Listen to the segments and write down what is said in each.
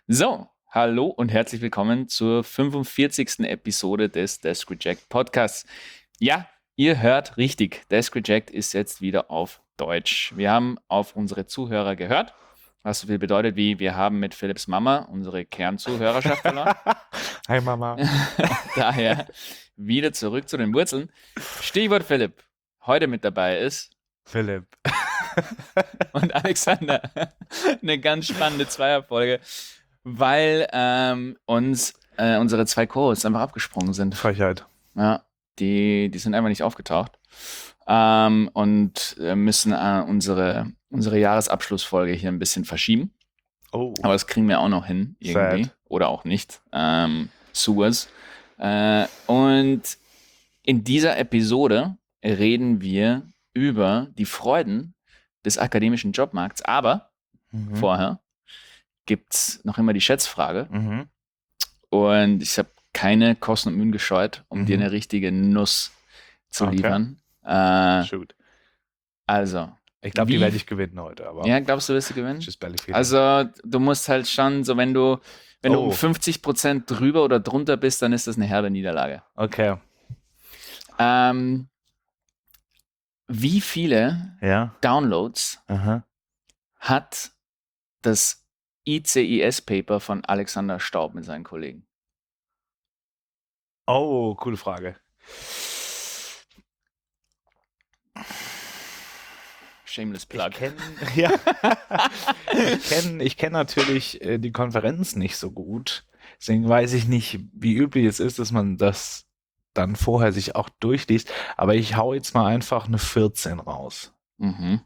So, hallo und herzlich willkommen zur 45. Episode des Desk Reject Podcasts. Ja, ihr hört richtig, Desk Reject ist jetzt wieder auf Deutsch. Wir haben auf unsere Zuhörer gehört, was so viel bedeutet wie, wir haben mit Philipps Mama unsere Kernzuhörerschaft verloren. Hi Mama. Daher wieder zurück zu den Wurzeln. Stichwort Philipp. Heute mit dabei ist Philipp. und Alexander. Eine ganz spannende Zweierfolge, weil uns unsere zwei Co-Hosts einfach abgesprungen sind. Frechheit. Ja, die sind einfach nicht aufgetaucht und müssen unsere Jahresabschlussfolge hier ein bisschen verschieben. Oh. Aber das kriegen wir auch noch hin irgendwie. Sad. Oder auch nicht. Suez. Und in dieser Episode reden wir über die Freuden des akademischen Jobmarkts. Aber vorher gibt es noch immer die Schätzfrage. Und ich habe keine Kosten und Mühen gescheut, um dir eine richtige Nuss zu liefern. Shoot. Also. Ich glaube, die werde ich gewinnen heute. Aber ja, glaubst du, wirst du gewinnen? just barely feeling. Also, du musst halt schon, so wenn du um 50% drüber oder drunter bist, dann ist das eine herbe Niederlage. Okay. Wie viele Downloads hat das ICIS-Paper von Alexander Staub mit seinen Kollegen? Oh, coole Frage. Shameless Plug. Ich kenn natürlich die Konferenz nicht so gut. Deswegen weiß ich nicht, wie üblich es ist, dass man das dann vorher sich auch durchliest. Aber ich hau jetzt mal einfach eine 14 raus. Mhm.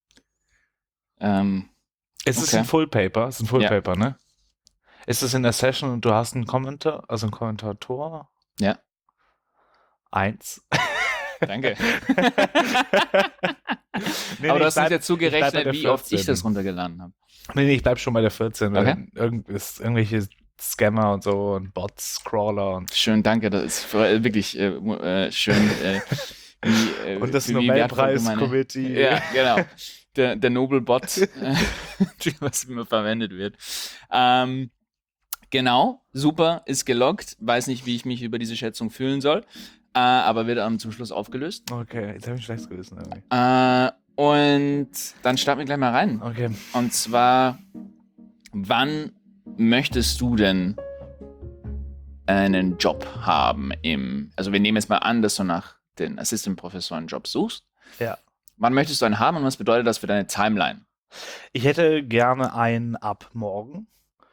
Es ist ein Full Paper. Es ist ein Full Paper, ne? Ist es in der Session und du hast einen Kommentar, also einen Kommentator? Ja. 1. Danke. Aber du hast nicht dazu gerechnet, wie oft ich das runtergeladen habe. Nee, ich bleib schon bei der 14. Okay. Irgendwelche Scammer und so und Bots, Crawler und... Schön, danke. Das ist wirklich schön. Und das Nobelpreis-Committee. Ja, genau. Der Nobel-Bot, was immer verwendet wird. Genau, super, ist gelockt. Weiß nicht, wie ich mich über diese Schätzung fühlen soll. Aber wird zum Schluss aufgelöst. Okay, jetzt habe ich schlecht gewissen. Und dann starten wir gleich mal rein. Okay. Und zwar, wann möchtest du denn einen Job haben also wir nehmen jetzt mal an, dass du nach den Assistant-Professoren-Job suchst. Ja. Wann möchtest du einen haben und was bedeutet das für deine Timeline? Ich hätte gerne einen ab morgen.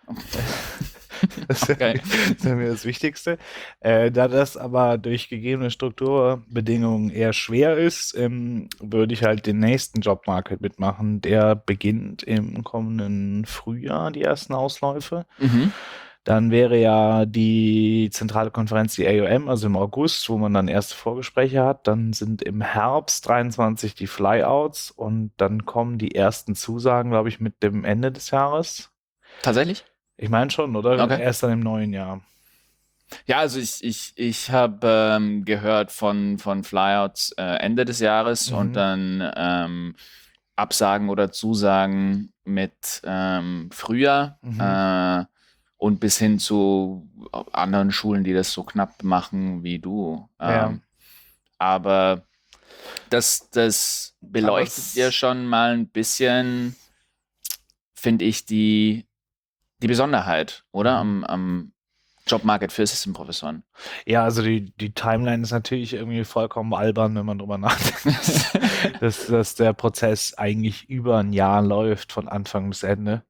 Das wäre mir das Wichtigste. Da das aber durch gegebene Strukturbedingungen eher schwer ist, würde ich halt den nächsten Jobmarket mitmachen. Der beginnt im kommenden Frühjahr, die ersten Ausläufe. Dann wäre ja die zentrale Konferenz, die AOM, also im August, wo man dann erste Vorgespräche hat. Dann sind im Herbst 23 die Flyouts und dann kommen die ersten Zusagen, glaube ich, mit dem Ende des Jahres. Tatsächlich? Ich meine schon, oder? Okay. Erst dann im neuen Jahr. Ja, also ich habe gehört von Flyouts Ende des Jahres und dann Absagen oder Zusagen mit Frühjahr und bis hin zu anderen Schulen, die das so knapp machen wie du. Aber das beleuchtet ja schon mal ein bisschen, finde ich, die Besonderheit, oder? Am Jobmarket für Assistant-Professoren. Ja, also die Timeline ist natürlich irgendwie vollkommen albern, wenn man drüber nachdenkt, dass der Prozess eigentlich über ein Jahr läuft, von Anfang bis Ende.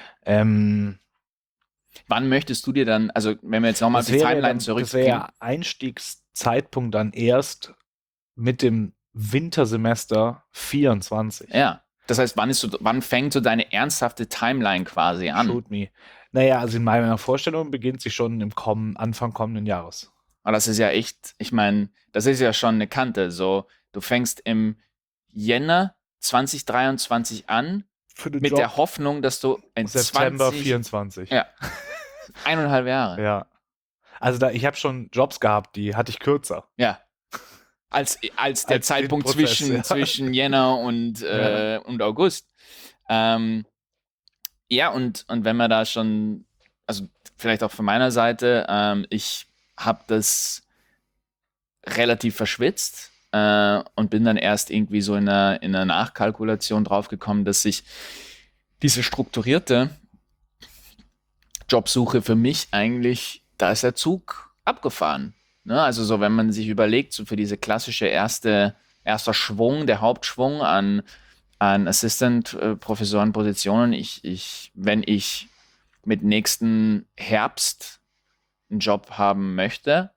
Wann möchtest du dir dann, also wenn wir jetzt nochmal auf die Timeline zurückgehen. Das wäre ja Einstiegszeitpunkt dann erst mit dem Wintersemester 24. Ja, das heißt, wann fängt so deine ernsthafte Timeline quasi an? Shoot me. Naja, also in meiner Vorstellung beginnt sie schon im Anfang kommenden Jahres. Aber das ist ja echt, ich meine, das ist ja schon eine Kante. So, du fängst im Jänner 2023 an mit der Hoffnung, dass du in September 24. Ja. 1,5 Jahre. Ja. Also ich habe schon Jobs gehabt, die hatte ich kürzer. Ja. Als der Zeitpunkt zwischen Jänner und August. Ja, und wenn man da schon also vielleicht auch von meiner Seite, ich habe das relativ verschwitzt und bin dann erst irgendwie so in einer Nachkalkulation draufgekommen, dass sich diese strukturierte Jobsuche für mich eigentlich, da ist der Zug abgefahren. Ne? Also so, wenn man sich überlegt, so für diese klassische erster Schwung, der Hauptschwung an Assistant-Professorenpositionen, wenn ich mit nächsten Herbst einen Job haben möchte,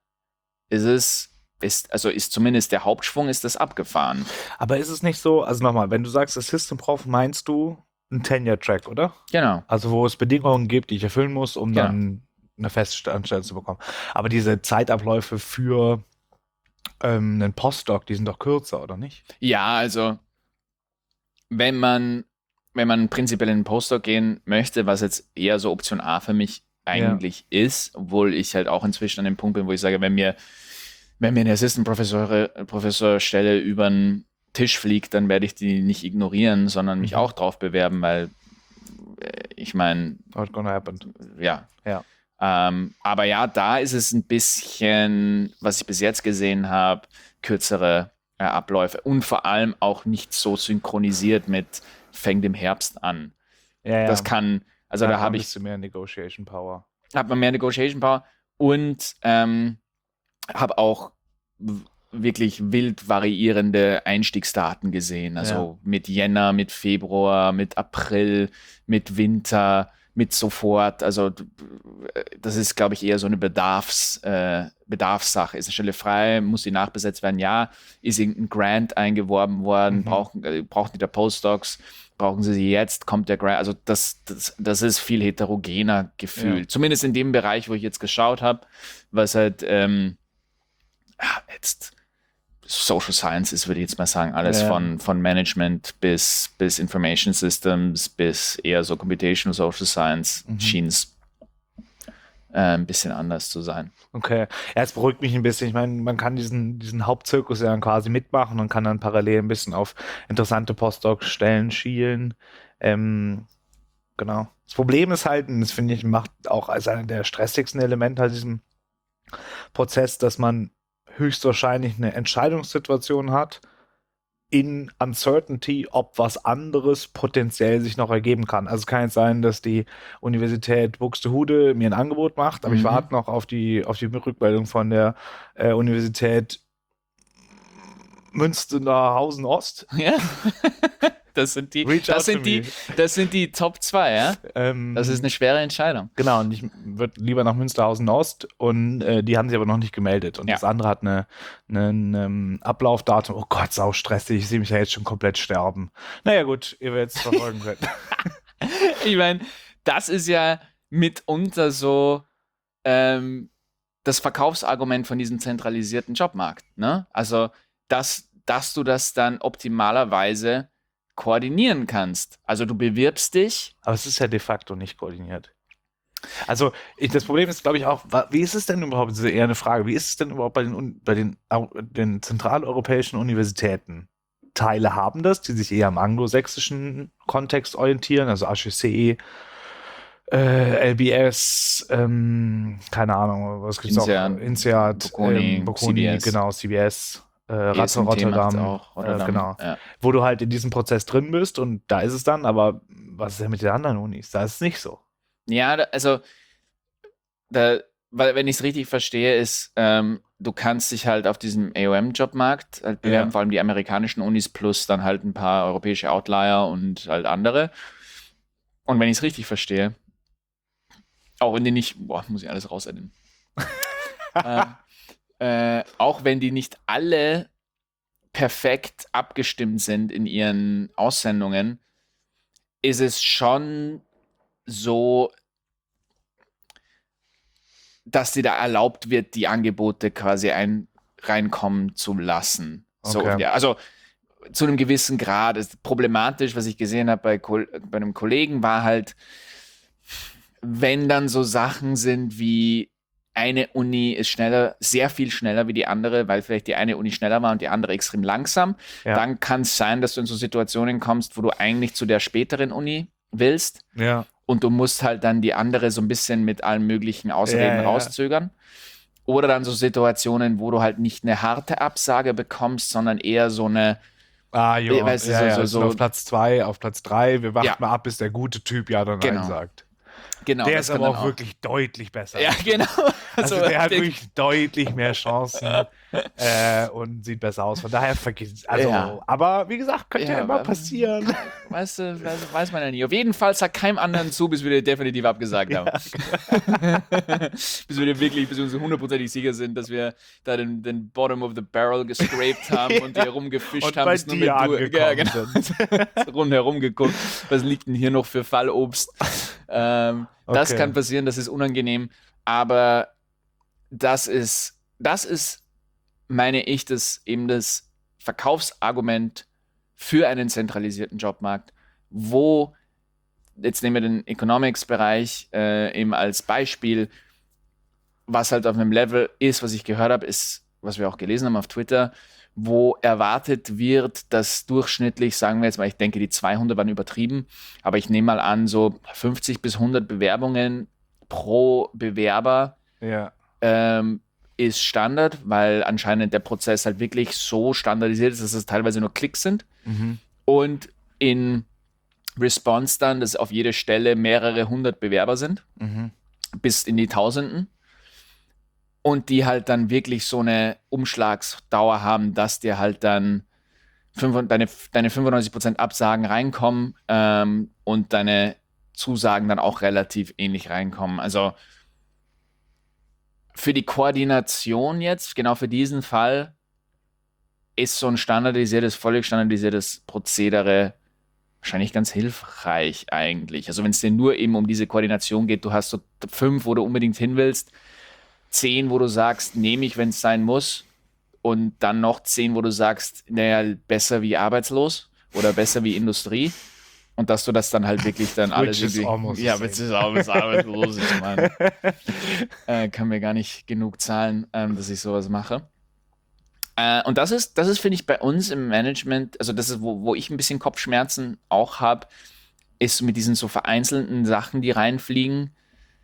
ist zumindest der Hauptschwung, ist das abgefahren. Aber ist es nicht so, also nochmal, wenn du sagst Assistant Prof, meinst du einen Tenure-Track, oder? Genau. Also wo es Bedingungen gibt, die ich erfüllen muss, um Genau. dann eine Festanstellung zu bekommen. Aber diese Zeitabläufe für einen Postdoc, die sind doch kürzer, oder nicht? Ja, also wenn man prinzipiell in den Postdoc gehen möchte, was jetzt eher so Option A für mich eigentlich ist, obwohl ich halt auch inzwischen an dem Punkt bin, wo ich sage, wenn mir eine Assistant-Professorstelle über den Tisch fliegt, dann werde ich die nicht ignorieren, sondern mich auch drauf bewerben, weil ich meine, Not gonna happen. ja. Ja. Aber ja, da ist es ein bisschen, was ich bis jetzt gesehen habe, kürzere Abläufe und vor allem auch nicht so synchronisiert mit fängt im Herbst an. Ja. Das kann, also da habe ich ein bisschen mehr Negotiation Power. Hat man mehr Negotiation Power und habe auch wirklich wild variierende Einstiegsdaten gesehen. Also mit Jänner, mit Februar, mit April, mit Winter, mit sofort. Also das ist, glaube ich, eher so eine Bedarfssache. Ist eine Stelle frei? Muss die nachbesetzt werden? Ja. Ist irgendein Grant eingeworben worden? Brauchen die da Postdocs? Brauchen sie jetzt? Kommt der Grant? Also das ist viel heterogener gefühlt. Ja. Zumindest in dem Bereich, wo ich jetzt geschaut habe, was halt jetzt Social Sciences, würde ich jetzt mal sagen, alles von Management bis Information Systems bis eher so Computational Social Science schien es ein bisschen anders zu sein. Okay, ja, es beruhigt mich ein bisschen. Ich meine, man kann diesen Hauptzirkus ja dann quasi mitmachen und kann dann parallel ein bisschen auf interessante Postdoc-Stellen schielen. Genau. Das Problem ist halt, und das finde ich, macht auch als einer der stressigsten Elemente halt diesem Prozess, dass man höchstwahrscheinlich eine Entscheidungssituation hat in Uncertainty, ob was anderes potenziell sich noch ergeben kann. Also es kann jetzt sein, dass die Universität Buxtehude mir ein Angebot macht, aber ich warte noch auf die Rückmeldung von der Universität Münsterhausen Ost. Ja. Das sind die Top 2, ja? Das ist eine schwere Entscheidung. Genau, und ich würde lieber nach Münsterhausen Ost und die haben sich aber noch nicht gemeldet. Und das andere hat einen Ablaufdatum. Oh Gott, sau stressig, ich sehe mich ja jetzt schon komplett sterben. Naja gut, ihr werdet es verfolgen können. Ich meine, das ist ja mitunter so das Verkaufsargument von diesem zentralisierten Jobmarkt. Ne? Also, dass du das dann optimalerweise koordinieren kannst. Also du bewirbst dich. Aber es ist ja de facto nicht koordiniert. Also das Problem ist, glaube ich, auch, wie ist es denn überhaupt, das ist eher eine Frage, wie ist es denn überhaupt bei den zentraleuropäischen Universitäten? Teile haben das, die sich eher im anglosächsischen Kontext orientieren, also HEC, LBS, keine Ahnung, was gibt es noch? INSEAD, Bocconi, CBS. Genau, CBS. Rotterdam, auch, genau. Ja. Wo du halt in diesem Prozess drin bist und da ist es dann, aber was ist denn mit den anderen Unis? Da ist es nicht so. Ja, weil wenn ich es richtig verstehe, ist, du kannst dich halt auf diesem AOM-Jobmarkt halt bewerben, vor allem die amerikanischen Unis plus dann halt ein paar europäische Outlier und halt andere. Und wenn ich es richtig verstehe, auch wenn die nicht, muss ich alles rausediten. Auch wenn die nicht alle perfekt abgestimmt sind in ihren Aussendungen, ist es schon so, dass dir da erlaubt wird, die Angebote quasi reinkommen zu lassen. So, okay. Ja, also zu einem gewissen Grad. Ist problematisch, was ich gesehen habe bei einem Kollegen, war halt, wenn dann so Sachen sind wie eine Uni ist sehr viel schneller wie die andere, weil vielleicht die eine Uni schneller war und die andere extrem langsam. Ja. Dann kann es sein, dass du in so Situationen kommst, wo du eigentlich zu der späteren Uni willst. Ja. und du musst halt dann die andere so ein bisschen mit allen möglichen Ausreden Ja. rauszögern. Oder dann so Situationen, wo du halt nicht eine harte Absage bekommst, sondern eher so eine, Jo, weißt du, wir sind so, auf Platz 2, auf Platz 3. Wir warten ja, mal ab, bis der gute Typ ja oder nein genau, sagt. genau, Der das ist kann aber dann auch auch. wirklich deutlich besser. Ja, genau. Also der hat wirklich deutlich mehr Chancen und sieht besser aus. Von daher vergiss. Ja. Aber wie gesagt, könnte ja immer passieren. Weißt du, weiß man ja nie. Auf jeden Fall sag keinem anderen zu, bis wir dir definitiv abgesagt haben. Bis wir uns hundertprozentig sicher sind, dass wir da den Bottom of the Barrel gescraped haben und hier rumgefischt Und haben, bei bis nur dir mit du angekommen sind. rundherum geguckt. Was liegt denn hier noch für Fallobst? Das Okay. kann passieren, das ist unangenehm, aber das ist, meine ich, das Verkaufsargument für einen zentralisierten Jobmarkt, wo, jetzt nehmen wir den Economics-Bereich eben als Beispiel, was halt auf einem Level ist, was ich gehört habe, ist, was wir auch gelesen haben auf Twitter, wo erwartet wird, dass durchschnittlich, sagen wir jetzt mal, ich denke, die 200 waren übertrieben, aber ich nehme mal an, so 50 bis 100 Bewerbungen pro Bewerber Ja. ist Standard, weil anscheinend der Prozess halt wirklich so standardisiert ist, dass es teilweise nur Klicks sind. Mhm. Und in Response dann, dass auf jede Stelle mehrere hundert Bewerber sind, Mhm. bis in die Tausenden. Und die halt dann wirklich so eine Umschlagsdauer haben, dass dir halt dann deine 95% Absagen reinkommen und deine Zusagen dann auch relativ ähnlich reinkommen. Also für die Koordination jetzt, genau für diesen Fall, ist so ein völlig standardisiertes Prozedere wahrscheinlich ganz hilfreich eigentlich. Also wenn es dir nur eben um diese Koordination geht, du hast so 5, wo du unbedingt hin willst, 10, wo du sagst, nehme ich, wenn es sein muss, und dann noch 10, wo du sagst, naja, besser wie arbeitslos oder besser wie Industrie. Und dass du das dann halt wirklich dann alles Which is almost the ja, same. which is almost arbeitslos. Ich meine, kann mir gar nicht genug zahlen, dass ich sowas mache. Und das ist, finde ich, bei uns im Management, also das ist, wo ich ein bisschen Kopfschmerzen auch habe, ist mit diesen so vereinzelten Sachen, die reinfliegen.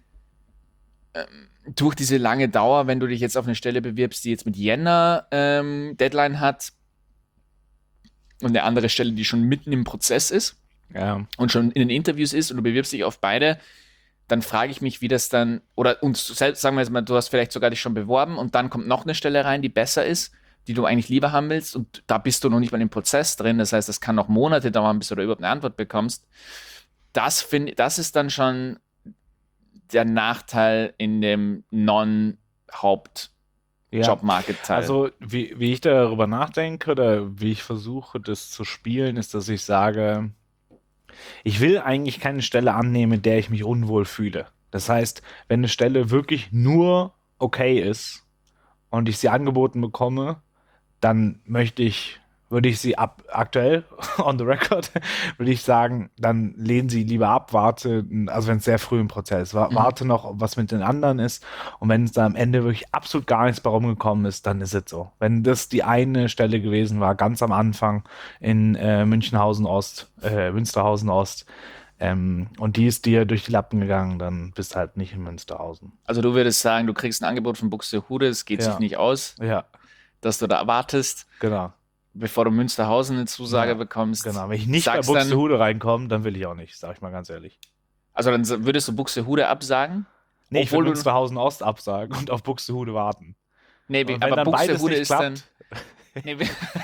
Durch diese lange Dauer, wenn du dich jetzt auf eine Stelle bewirbst, die jetzt mit Jänner Deadline hat und eine andere Stelle, die schon mitten im Prozess ist Ja. und schon in den Interviews ist und du bewirbst dich auf beide, dann frage ich mich, wie das dann, oder und selbst sagen wir jetzt mal, du hast vielleicht sogar dich schon beworben und dann kommt noch eine Stelle rein, die besser ist, die du eigentlich lieber haben willst, und da bist du noch nicht mal im Prozess drin. Das heißt, das kann noch Monate dauern, bis du da überhaupt eine Antwort bekommst. Das ist dann schon der Nachteil in dem Non-Haupt-Job-Market-Teil. Also, wie ich darüber nachdenke oder wie ich versuche, das zu spielen, ist, dass ich sage, ich will eigentlich keine Stelle annehmen, in der ich mich unwohl fühle. Das heißt, wenn eine Stelle wirklich nur okay ist und ich sie angeboten bekomme, dann würde ich sie aktuell, on the record, würde ich sagen, dann lehnen sie lieber ab, also wenn es sehr früh im Prozess ist, warte noch, was mit den anderen ist, und wenn es da am Ende wirklich absolut gar nichts bei rumgekommen ist, dann ist es so. Wenn das die eine Stelle gewesen war, ganz am Anfang in Münsterhausen Ost, und die ist dir durch die Lappen gegangen, dann bist du halt nicht in Münsterhausen. Also du würdest sagen, du kriegst ein Angebot von Buxtehude, es geht sich nicht aus, dass du da wartest, genau. bevor du Münsterhausen eine Zusage bekommst. Genau, wenn ich nicht bei Buxtehude reinkomme, dann will ich auch nicht, sag ich mal ganz ehrlich. Also dann würdest du Buxtehude absagen? Nee, ich will Münsterhausen Ost absagen und auf Buxtehude warten. Nee, aber Buxtehude ist dann... Nee,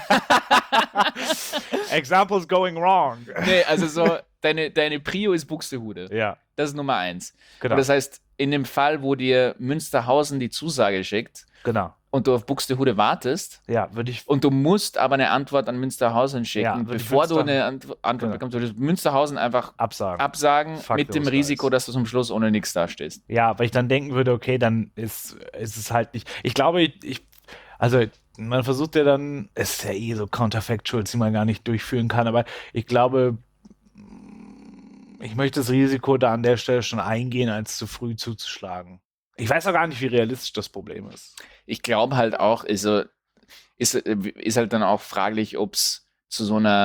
Examples going wrong. Nee, also so, deine Prio ist Buxtehude. Ja. Das ist Nummer 1. Genau. Und das heißt, in dem Fall, wo dir Münsterhausen die Zusage schickt, genau, und du auf Buxtehude wartest, würde ich, und du musst aber eine Antwort an Münsterhausen schicken, bevor du eine Antwort bekommst, würdest Münsterhausen einfach absagen mit dem Risiko, dass du zum Schluss ohne nichts dastehst. Ja, weil ich dann denken würde, okay, dann ist es halt nicht. Ich glaube, also man versucht ja dann, es ist ja eh so Counterfactuals, die man gar nicht durchführen kann, aber ich glaube, ich möchte das Risiko da an der Stelle schon eingehen, als zu früh zuzuschlagen. Ich weiß auch gar nicht, wie realistisch das Problem ist. Ich glaube halt auch, ist halt dann auch fraglich, ob es zu so einer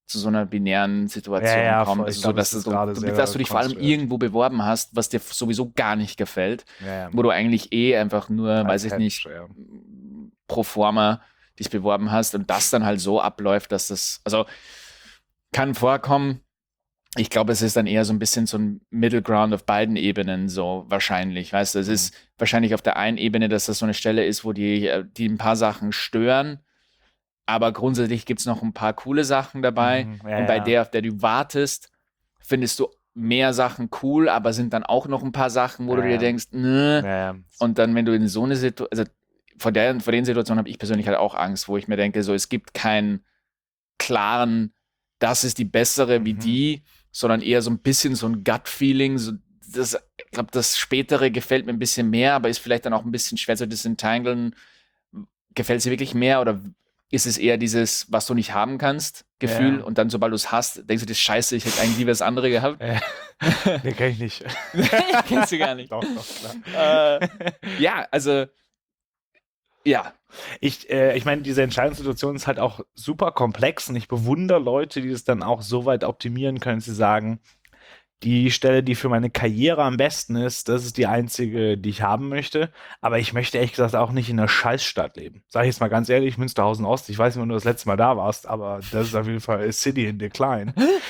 zu so einer binären Situation Ja, kommen. voll. Also Ich so, glaub, dass das ist du, gerade sehr dass du dich vor allem konstruiert. irgendwo beworben hast, was dir sowieso gar nicht gefällt, Ja, wo du eigentlich einfach nur, als weiß ich Catch, nicht, ja. pro forma dich beworben hast und das dann halt so abläuft, dass das, also kann vorkommen. Ich glaube, es ist dann eher so ein bisschen so ein Middle Ground auf beiden Ebenen so wahrscheinlich. Weißt du, es ist wahrscheinlich auf der einen Ebene, dass das so eine Stelle ist, wo die ein paar Sachen stören, aber grundsätzlich gibt es noch ein paar coole Sachen dabei. Ja, Und bei ja. der, auf der du wartest, findest du mehr Sachen cool, aber sind dann auch noch ein paar Sachen, wo du dir denkst, nö. Ja. Und dann, wenn du in so eine Situation, also vor den Situationen habe ich persönlich halt auch Angst, wo ich mir denke, so, es gibt keinen klaren, das ist die bessere wie die, sondern eher so ein bisschen so ein Gut-Feeling. So, ich glaube, das Spätere gefällt mir ein bisschen mehr, aber ist vielleicht dann auch ein bisschen schwer zu disentanglen. Gefällt es dir wirklich mehr oder ist es eher dieses, was du nicht haben kannst, Gefühl? Und dann, sobald du es hast, denkst du dir, scheiße, ich hätte eigentlich lieber das andere gehabt. Nee, kenn ich nicht. Kennst du gar nicht. Doch, klar. Ja, also, ja. Ich meine, diese Entscheidungssituation ist halt auch super komplex und ich bewundere Leute, die es dann auch so weit optimieren können, dass sie sagen, die Stelle, die für meine Karriere am besten ist, das ist die einzige, die ich haben möchte. Aber ich möchte ehrlich gesagt auch nicht in einer Scheißstadt leben. Sag ich jetzt mal ganz ehrlich, Münsterhausen Ost, ich weiß nicht, wann du das letzte Mal da warst, aber das ist auf jeden Fall a City in Decline.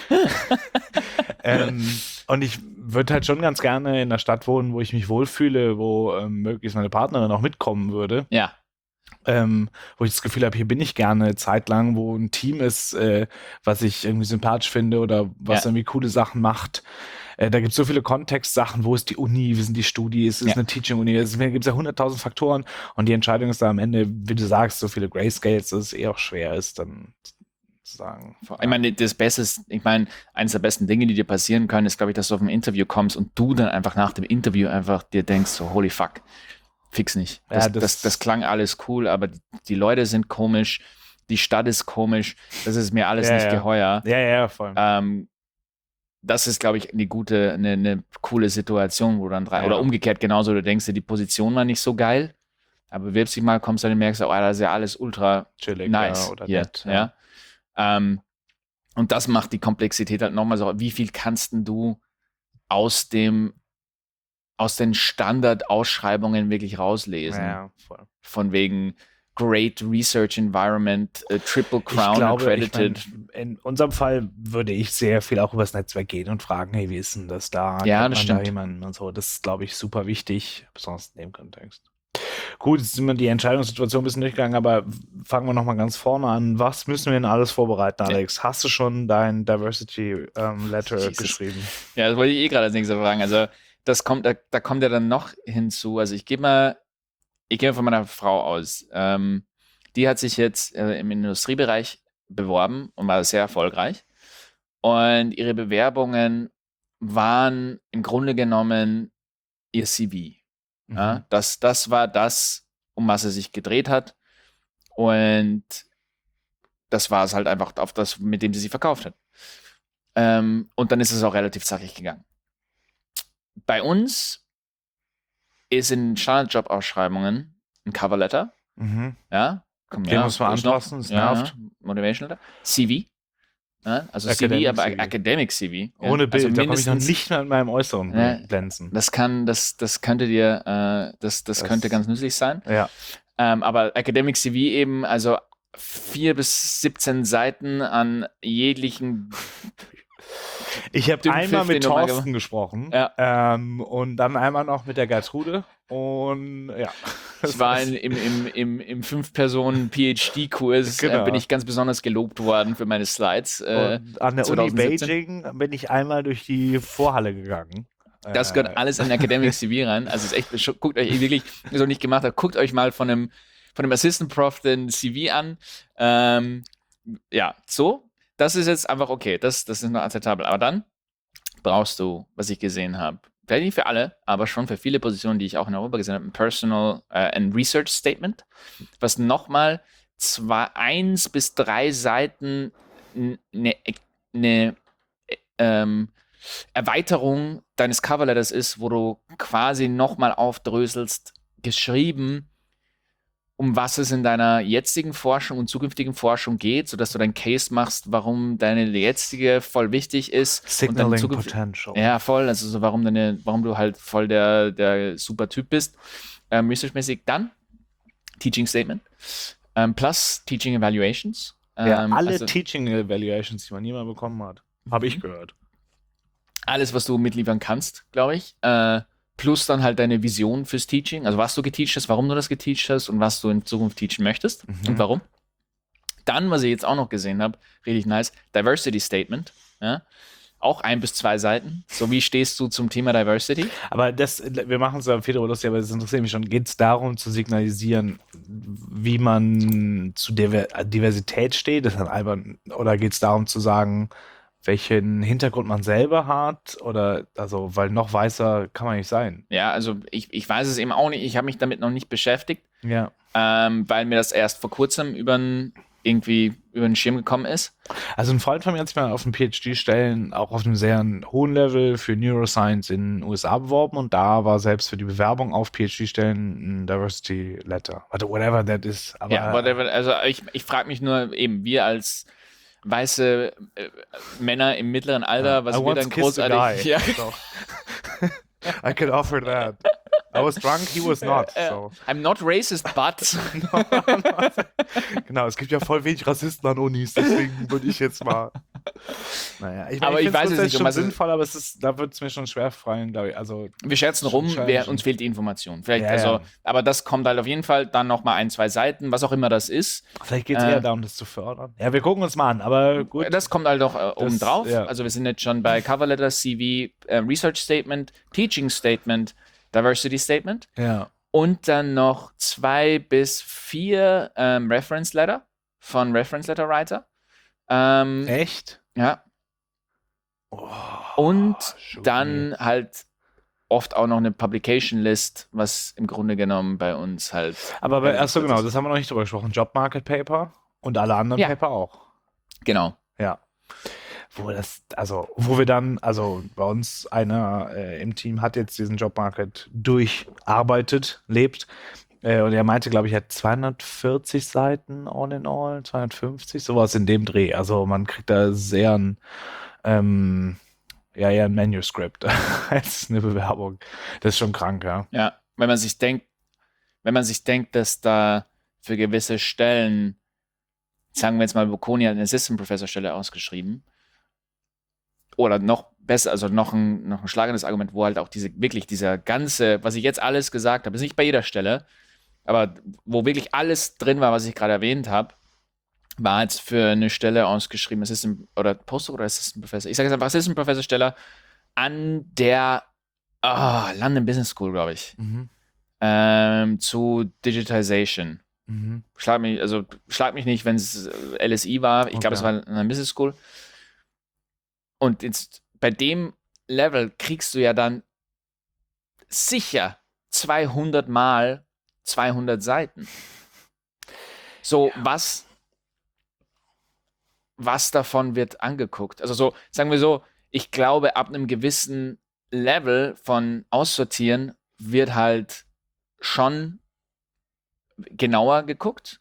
Und ich würde halt schon ganz gerne in einer Stadt wohnen, wo ich mich wohlfühle, wo möglichst meine Partnerin auch mitkommen würde. Ja. Wo ich das Gefühl habe, hier bin ich gerne zeitlang, wo ein Team ist, was ich irgendwie sympathisch finde oder was irgendwie coole Sachen macht. Da gibt es so viele Kontextsachen, wo ist die Uni, wie sind die Studis, ist eine Teaching-Uni, es gibt ja 100.000 Faktoren und die Entscheidung ist da am Ende, wie du sagst, so viele Grayscales, dass es eh auch schwer ist, dann zu sagen. Ich meine, eines der besten Dinge, die dir passieren können, ist, glaube ich, dass du auf ein Interview kommst und du dann einfach nach dem Interview einfach dir denkst, so, holy fuck, fix nicht. Das klang alles cool, aber die Leute sind komisch, die Stadt ist komisch, das ist mir alles nicht geheuer. Ja, voll. Das ist, glaube ich, eine coole Situation, wo dann oder umgekehrt genauso, du denkst dir, die Position war nicht so geil, aber bewirbst dich mal, kommst dann und merkst, oh, das ist ja alles ultra chillig, nice. oder hier, nett. Ja. Und das macht die Komplexität halt nochmal so, wie viel kannst du aus den Standardausschreibungen wirklich rauslesen? Ja, voll. Von wegen Great Research Environment, Triple Crown accredited. In unserem Fall würde ich sehr viel auch übers Netzwerk gehen und fragen, hey, wie ist denn das da? Ja, das stimmt. Da jemanden und so. Das ist, glaube ich, super wichtig, besonders in dem Kontext. Gut, jetzt sind wir die Entscheidungssituation ein bisschen durchgegangen, aber fangen wir nochmal ganz vorne an. Was müssen wir denn alles vorbereiten, Alex? Hast du schon dein Diversity Letter geschrieben? Ja, das wollte ich gerade als nächstes fragen. Also da kommt ja dann noch hinzu. Also ich gehe mal von meiner Frau aus. Die hat sich jetzt im Industriebereich beworben und war sehr erfolgreich. Und ihre Bewerbungen waren im Grunde genommen ihr CV. Ja, das war das, um was er sich gedreht hat. Und das war es halt einfach auf das, mit dem sie sich verkauft hat. Und dann ist es auch relativ zackig gegangen. Bei uns ist in Standardjob-Ausschreibungen ein Coverletter. Ja, den muss man anpassen, das nervt. Motivation Letter. CV. Ja, also Academic CV, aber CV. Academic CV. Ohne Bild, also da komme ich noch nicht mal in meinem Äußeren glänzen. Das könnte dir, das könnte ganz nützlich sein. Ja. Aber Academic CV eben, also 4 bis 17 Seiten an jeglichen. Ich habe einmal mit Thorsten gesprochen und dann einmal noch mit der Gertrude und ja. Ich war im 5-Personen-PhD-Kurs, bin ich ganz besonders gelobt worden für meine Slides. Und an der 2017. Uni Beijing bin ich einmal durch die Vorhalle gegangen. Das gehört alles in Academic CV rein. Also es ist echt, guckt euch wirklich, wenn ihr es noch nicht gemacht habt, guckt euch mal von dem Assistant Prof den CV an. Ja, so. Das ist jetzt einfach okay. Das ist noch akzeptabel. Aber dann brauchst du, was ich gesehen habe, vielleicht nicht für alle, aber schon für viele Positionen, die ich auch in Europa gesehen habe, ein Personal and Research Statement, was nochmal 1 bis 3 Seiten eine Erweiterung deines Coverletters ist, wo du quasi nochmal aufdröselst, geschrieben, um was es in deiner jetzigen Forschung und zukünftigen Forschung geht, sodass du deinen Case machst, warum deine jetzige voll wichtig ist. Signaling Potential. Ja, voll, also so warum du halt voll der super Typ bist, researchmäßig. Dann Teaching Statement, plus Teaching Evaluations. Alle Teaching Evaluations, die man jemals bekommen hat, habe ich gehört. Alles, was du mitliefern kannst, glaube ich. Plus dann halt deine Vision fürs Teaching, also was du geteacht hast, warum du das geteacht hast und was du in Zukunft teachen möchtest und warum. Dann, was ich jetzt auch noch gesehen habe, richtig nice, Diversity Statement. Ja? Auch 1 bis 2 Seiten. So, wie stehst du zum Thema Diversity? Aber wir machen es ja Fedor lustig, aber das interessiert mich schon. Geht es darum zu signalisieren, wie man zu Diversität steht? Das ist albern. Oder geht es darum zu sagen, welchen Hintergrund man selber hat? Oder, also, weil noch weißer kann man nicht sein. Ja, also ich weiß es eben auch nicht. Ich habe mich damit noch nicht beschäftigt. Ja. Weil mir das erst vor kurzem über den Schirm gekommen ist. Also ein Freund von mir hat sich mal auf dem PhD-Stellen auch auf einem sehr hohen Level für Neuroscience in den USA beworben und da war selbst für die Bewerbung auf PhD-Stellen ein Diversity Letter. Whatever that is. Aber, ja, whatever. Also ich frage mich nur eben, wir als weiße Männer im mittleren Alter, was wir dann großartig... Ja. So. I could offer that. I was drunk, he was not. So. I'm not racist, but... Genau, es gibt ja voll wenig Rassisten an Unis, deswegen würde ich jetzt mal... Naja, ich weiß es nicht. Das ist schon sinnvoll, aber da wird es mir schon schwer fallen, glaube ich. Also, wir scherzen rum, uns fehlt die Information. Vielleicht, ja. Aber das kommt halt auf jeden Fall dann nochmal 1, 2 Seiten, was auch immer das ist. Vielleicht geht es eher darum, das zu fördern. Ja, wir gucken uns mal an, aber gut. Das kommt halt auch oben drauf. Ja. Also wir sind jetzt schon bei Cover Letter, CV, Research Statement, Teaching Statement, Diversity Statement. Ja. Und dann noch 2 bis 4 Reference Letter von Reference Letter Writer. Echt? Ja. Oh, und dann halt oft auch noch eine Publication List, was im Grunde genommen bei uns halt... Aber achso, genau, das haben wir noch nicht drüber gesprochen. Job Market Paper und alle anderen Paper auch. Genau. Ja. Wo wir dann, also bei uns einer im Team hat jetzt diesen Job Market durcharbeitet, lebt. Und er meinte, glaube ich, er hat 240 Seiten all in all, 250, sowas in dem Dreh. Also man kriegt da sehr ein Manuskript als eine Bewerbung. Das ist schon krank, ja. Ja, wenn man sich denkt, dass da für gewisse Stellen, sagen wir jetzt mal, Bocconi hat eine Assistant Professor Stelle ausgeschrieben. Oder noch besser, also noch ein schlagendes Argument, wo halt auch dieser ganze, was ich jetzt alles gesagt habe, ist nicht bei jeder Stelle, aber wo wirklich alles drin war, was ich gerade erwähnt habe, war jetzt für eine Stelle ausgeschrieben, Assistant oder Postdoc oder Assistant Professor. Ich sage jetzt einfach Assistant Professor Stelle an der London Business School, glaube ich. Zu Digitization. Schlag mich nicht, wenn es LSI war. Ich glaube, es war eine Business School. Und jetzt bei dem Level kriegst du ja dann sicher 200 mal 200 Seiten. So, was davon wird angeguckt? Also so, sagen wir so, ich glaube, ab einem gewissen Level von Aussortieren wird halt schon genauer geguckt.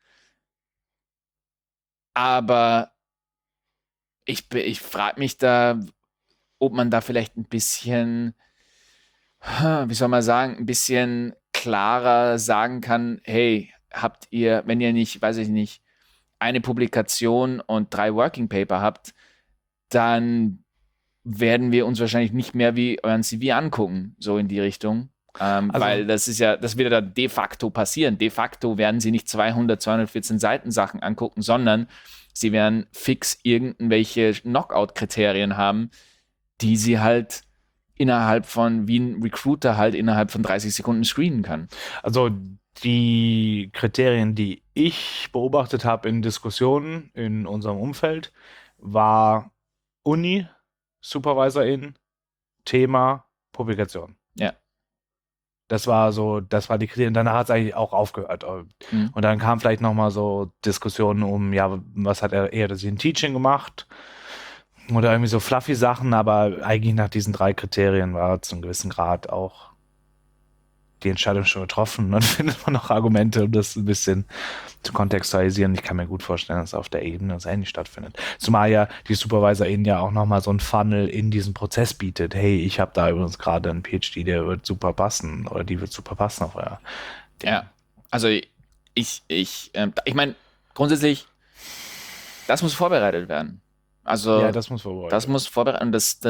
Aber ich frage mich da, ob man da vielleicht ein bisschen, wie soll man sagen, ein bisschen klarer sagen kann, hey, habt ihr, wenn ihr nicht, weiß ich nicht, eine Publikation und 3 Working Paper habt, dann werden wir uns wahrscheinlich nicht mehr wie euren CV angucken, so in die Richtung. Weil das wird ja dann de facto passieren. De facto werden sie nicht 214 Seiten Sachen angucken, sondern sie werden fix irgendwelche Knockout-Kriterien haben, die sie halt wie ein Recruiter halt innerhalb von 30 Sekunden screenen kann. Also die Kriterien, die ich beobachtet habe in Diskussionen in unserem Umfeld, war Uni, Supervisorin, Thema, Publikation. Ja. Das war die Kriterien. Danach hat es eigentlich auch aufgehört. Und dann kam vielleicht nochmal so Diskussionen um, ja, was hat er eher das in Teaching gemacht? Oder irgendwie so fluffy Sachen, aber eigentlich nach diesen 3 Kriterien war zu einem gewissen Grad auch die Entscheidung schon getroffen. Dann findet man noch Argumente, um das ein bisschen zu kontextualisieren. Ich kann mir gut vorstellen, dass auf der Ebene das ähnlich stattfindet. Zumal ja die SupervisorInnen ja auch nochmal so ein Funnel in diesen Prozess bietet. Hey, ich habe da übrigens gerade einen PhD, der wird super passen oder die wird super passen auf euer Ding. Ja, also ich meine, grundsätzlich, das muss vorbereitet werden. Also Ja, das muss vorbereitet das muss vorbereitet und das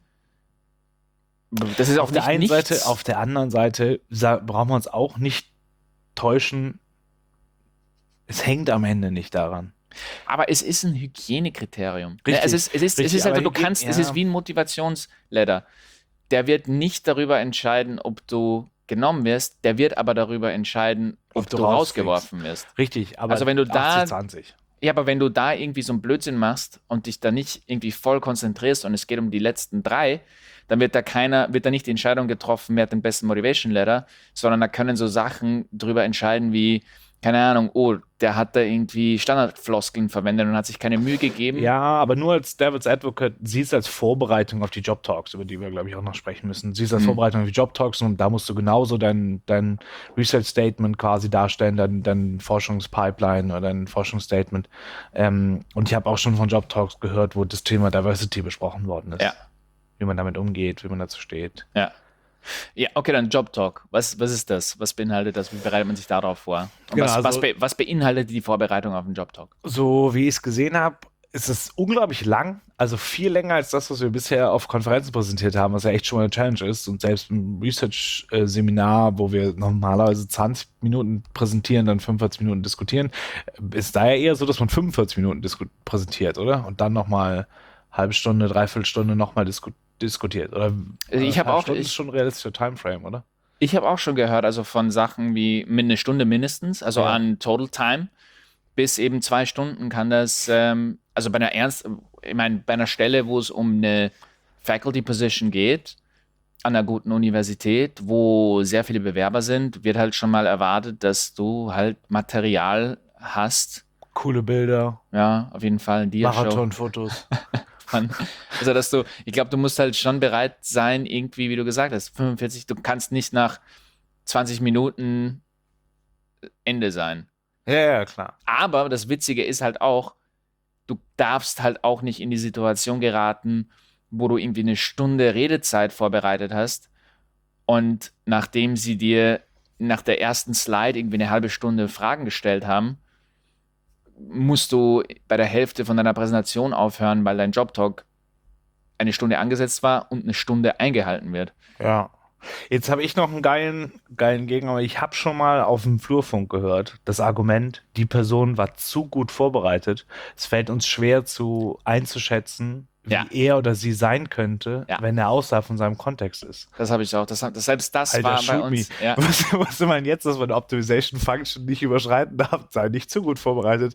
ist auf auch der nicht einen nichts. Seite, auf der anderen Seite brauchen wir uns auch nicht täuschen. Es hängt am Ende nicht daran. Aber es ist ein Hygienekriterium. Richtig, Es ist richtig, einfach, aber du kannst, es ist wie ein Motivationsladder. Der wird nicht darüber entscheiden, ob du genommen wirst, der wird aber darüber entscheiden, ob du rausgeworfen wirst. Richtig, aber Also wenn du da 80-20. Ja, aber wenn du da irgendwie so einen Blödsinn machst und dich da nicht irgendwie voll konzentrierst und es geht um die letzten 3, dann wird da nicht die Entscheidung getroffen, wer hat den besten Motivation Letter, sondern da können so Sachen drüber entscheiden wie, keine Ahnung, oh, der hat da irgendwie Standardfloskeln verwendet und hat sich keine Mühe gegeben. Ja, aber nur als Devil's Advocate, sie ist als Vorbereitung auf die Job Talks, über die wir, glaube ich, auch noch sprechen müssen. Sie ist als Vorbereitung auf die Job Talks und da musst du genauso dein Research Statement quasi darstellen, dein Forschungspipeline oder dein Forschungsstatement. Und ich habe auch schon von Job Talks gehört, wo das Thema Diversity besprochen worden ist. Ja. Wie man damit umgeht, wie man dazu steht. Ja. Ja, okay, dann Job Talk. Was ist das? Was beinhaltet das? Wie bereitet man sich darauf vor? Und Genau, was beinhaltet die Vorbereitung auf den Job Talk? So wie ich es gesehen habe, ist es unglaublich lang, also viel länger als das, was wir bisher auf Konferenzen präsentiert haben, was ja echt schon mal eine Challenge ist. Und selbst im Research-Seminar, wo wir normalerweise 20 Minuten präsentieren, dann 45 Minuten diskutieren, ist da ja eher so, dass man 45 Minuten präsentiert, oder? Und dann nochmal halbe Stunde, dreiviertel Stunde nochmal diskutiert. Oder Ich habe auch, ist schon ein realistischer Timeframe, oder? Ich habe auch schon gehört, also von Sachen wie eine Stunde mindestens, also Ja. an Total Time, bis eben 2 Stunden kann das, also bei einer Stelle, wo es um eine Faculty Position geht, an einer guten Universität, wo sehr viele Bewerber sind, wird halt schon mal erwartet, dass du halt Material hast. Coole Bilder, Ja, auf jeden Fall ein Dia-Show. Marathonfotos. Also, ich glaube, du musst halt schon bereit sein, irgendwie, wie du gesagt hast, 45, du kannst nicht nach 20 Minuten Ende sein. Ja, klar. Aber das Witzige ist halt auch, du darfst halt auch nicht in die Situation geraten, wo du irgendwie eine Stunde Redezeit vorbereitet hast und nachdem sie dir nach der ersten Slide irgendwie eine halbe Stunde Fragen gestellt haben, musst du bei der Hälfte von deiner Präsentation aufhören, weil dein Job-Talk eine Stunde angesetzt war und eine Stunde eingehalten wird. Ja. Jetzt habe ich noch einen geilen Gegner, aber ich habe schon mal auf dem Flurfunk gehört, das Argument, die Person war zu gut vorbereitet. Es fällt uns schwer einzuschätzen, wie er oder sie sein könnte, wenn er außerhalb von seinem Kontext ist. Das habe ich auch. Selbst das Alter, war bei uns. Ja. Was du meinst jetzt, dass man Optimization Function nicht überschreiten darf, sei nicht zu gut vorbereitet,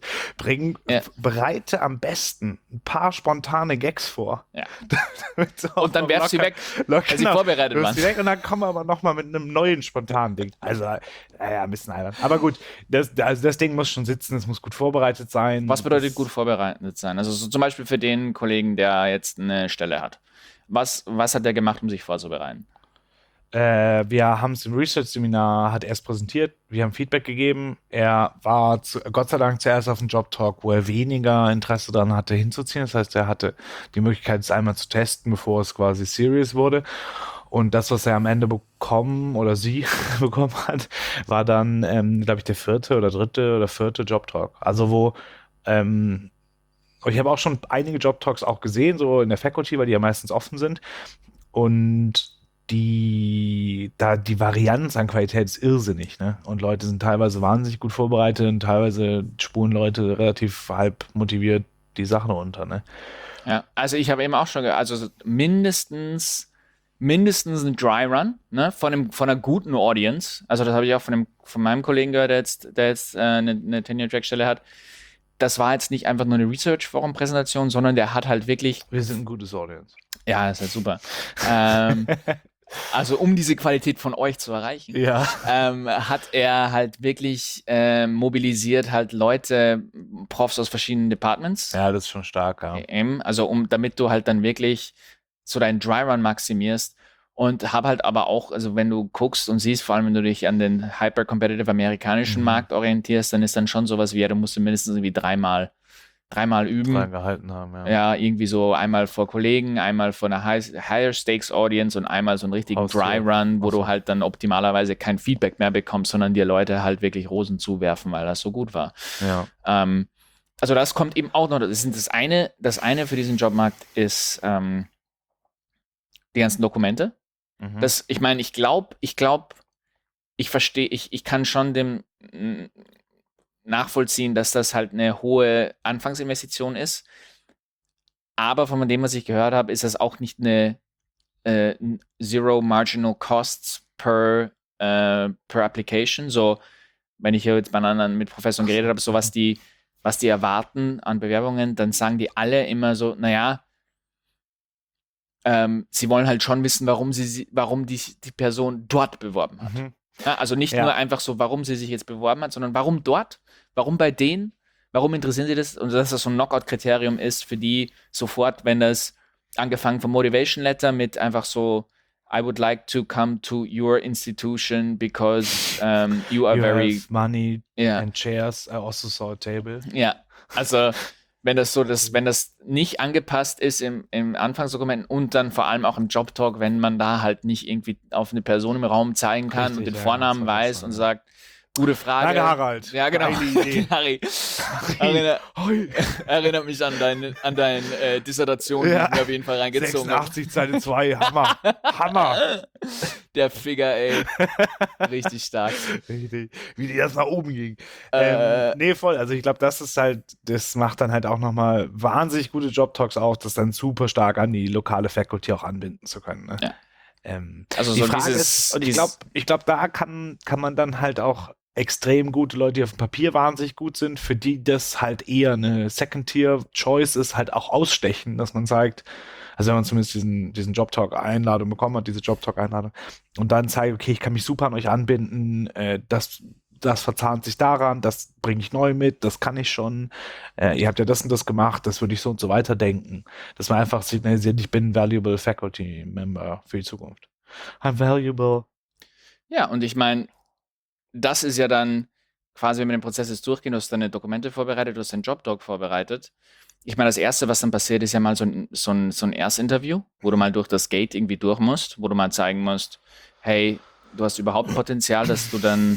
bereite am besten ein paar spontane Gags vor. Ja. Und dann werfst du sie weg, weil sie vorbereitet waren. Und dann kommen wir aber nochmal mit einem neuen spontanen Ding. Also, naja, ein bisschen albern. Aber gut, das Ding muss schon sitzen, es muss gut vorbereitet sein. Was bedeutet gut vorbereitet sein? Also so zum Beispiel für den Kollegen, der jetzt eine Stelle hat. Was hat der gemacht, um sich vorzubereiten? Wir haben es im Research-Seminar, hat er es präsentiert, wir haben Feedback gegeben. Er war Gott sei Dank zuerst auf dem Job-Talk, wo er weniger Interesse daran hatte, hinzuziehen. Das heißt, er hatte die Möglichkeit, es einmal zu testen, bevor es quasi serious wurde. Und das, was er am Ende bekommen oder sie bekommen hat, war dann, glaube ich, der 4. oder 3. oder 4. Job-Talk. Also wo ich habe auch schon einige Job-Talks auch gesehen, so in der Faculty, weil die ja meistens offen sind. Und die Varianz an Qualität ist irrsinnig, ne? Und Leute sind teilweise wahnsinnig gut vorbereitet und teilweise spulen Leute relativ halb motiviert die Sachen runter, ne? Ja, also ich habe eben auch schon, also mindestens ein Dry Run, ne? Von einer guten Audience. Also das habe ich auch von meinem Kollegen gehört, der jetzt eine Tenure-Track-Stelle hat. Das war jetzt nicht einfach nur eine Research-Forum-Präsentation, sondern der hat halt wirklich. Wir sind ein gutes Audience. Ja, das ist halt super. Also um diese Qualität von euch zu erreichen, hat er halt wirklich mobilisiert halt Leute, Profs aus verschiedenen Departments. Ja, das ist schon stark, ja. Also damit du halt dann wirklich so deinen Dry Run maximierst Und habe halt aber auch, also wenn du guckst und siehst, vor allem wenn du dich an den hyper-competitive amerikanischen Markt orientierst, dann ist dann schon sowas wie, ja, du musst mindestens irgendwie dreimal üben. Dran gehalten haben, ja. Ja, irgendwie so einmal vor Kollegen, einmal vor einer Higher Stakes Audience und einmal so einen richtigen Dry Run, wo du halt dann optimalerweise kein Feedback mehr bekommst, sondern dir Leute halt wirklich Rosen zuwerfen, weil das so gut war. Ja. Also das kommt eben auch noch. Das eine für diesen Jobmarkt ist die ganzen Dokumente. Ich meine, ich glaube, ich verstehe, ich kann schon dem nachvollziehen, dass das halt eine hohe Anfangsinvestition ist. Aber von dem, was ich gehört habe, ist das auch nicht eine Zero Marginal Costs per Application. So, wenn ich jetzt bei anderen mit Professoren geredet habe, so was die erwarten an Bewerbungen, dann sagen die alle immer so, naja, sie wollen halt schon wissen, warum die Person dort beworben hat. Ja, also nicht nur einfach so, warum sie sich jetzt beworben hat, sondern warum dort, warum bei denen, warum interessieren sie das? Und dass das so ein Knockout-Kriterium ist für die sofort, wenn das angefangen vom Motivation Letter mit einfach so, I would like to come to your institution because you are very have money and chairs. I also saw a table. Ja, also wenn das nicht angepasst ist im Anfangsdokument und dann vor allem auch im Jobtalk, wenn man da halt nicht irgendwie auf eine Person im Raum zeigen kann und den Vornamen weiß und sagt, gute Frage. Danke, Harald. Ja, genau. Harry. Erinnert mich an deine Dissertation, die ich mir auf jeden Fall reingezogen habe. 86 Seite 2, Hammer. Der Figur, ey. Richtig stark. Richtig. Wie die das nach oben ging. Nee, voll. Also ich glaube, das macht dann halt auch nochmal wahnsinnig gute Job-Talks auf, das dann super stark an die lokale Faculty auch anbinden zu können. Ne? Ja. Also die Frage ist, und ich glaube, da kann man dann halt auch extrem gute Leute, die auf dem Papier wahnsinnig gut sind, für die das halt eher eine Second-Tier-Choice ist, halt auch ausstechen, dass man sagt, also wenn man zumindest diesen Job-Talk-Einladung bekommen hat, diese Job-Talk-Einladung, und dann zeigt, okay, ich kann mich super an euch anbinden, das verzahnt sich daran, das bringe ich neu mit, das kann ich schon, ihr habt ja das und das gemacht, das würde ich so und so weiterdenken, dass man einfach signalisiert, ich bin ein valuable Faculty Member für die Zukunft. I'm valuable. Ja, und ich meine, das ist ja dann quasi, wenn wir den Prozess jetzt durchgehen, du hast deine Dokumente vorbereitet, du hast deinen Jobtalk vorbereitet. Ich meine, das Erste, was dann passiert, ist ja mal so ein Erstinterview, wo du mal durch das Gate irgendwie durch musst, wo du mal zeigen musst, hey, du hast überhaupt Potenzial, dass du dann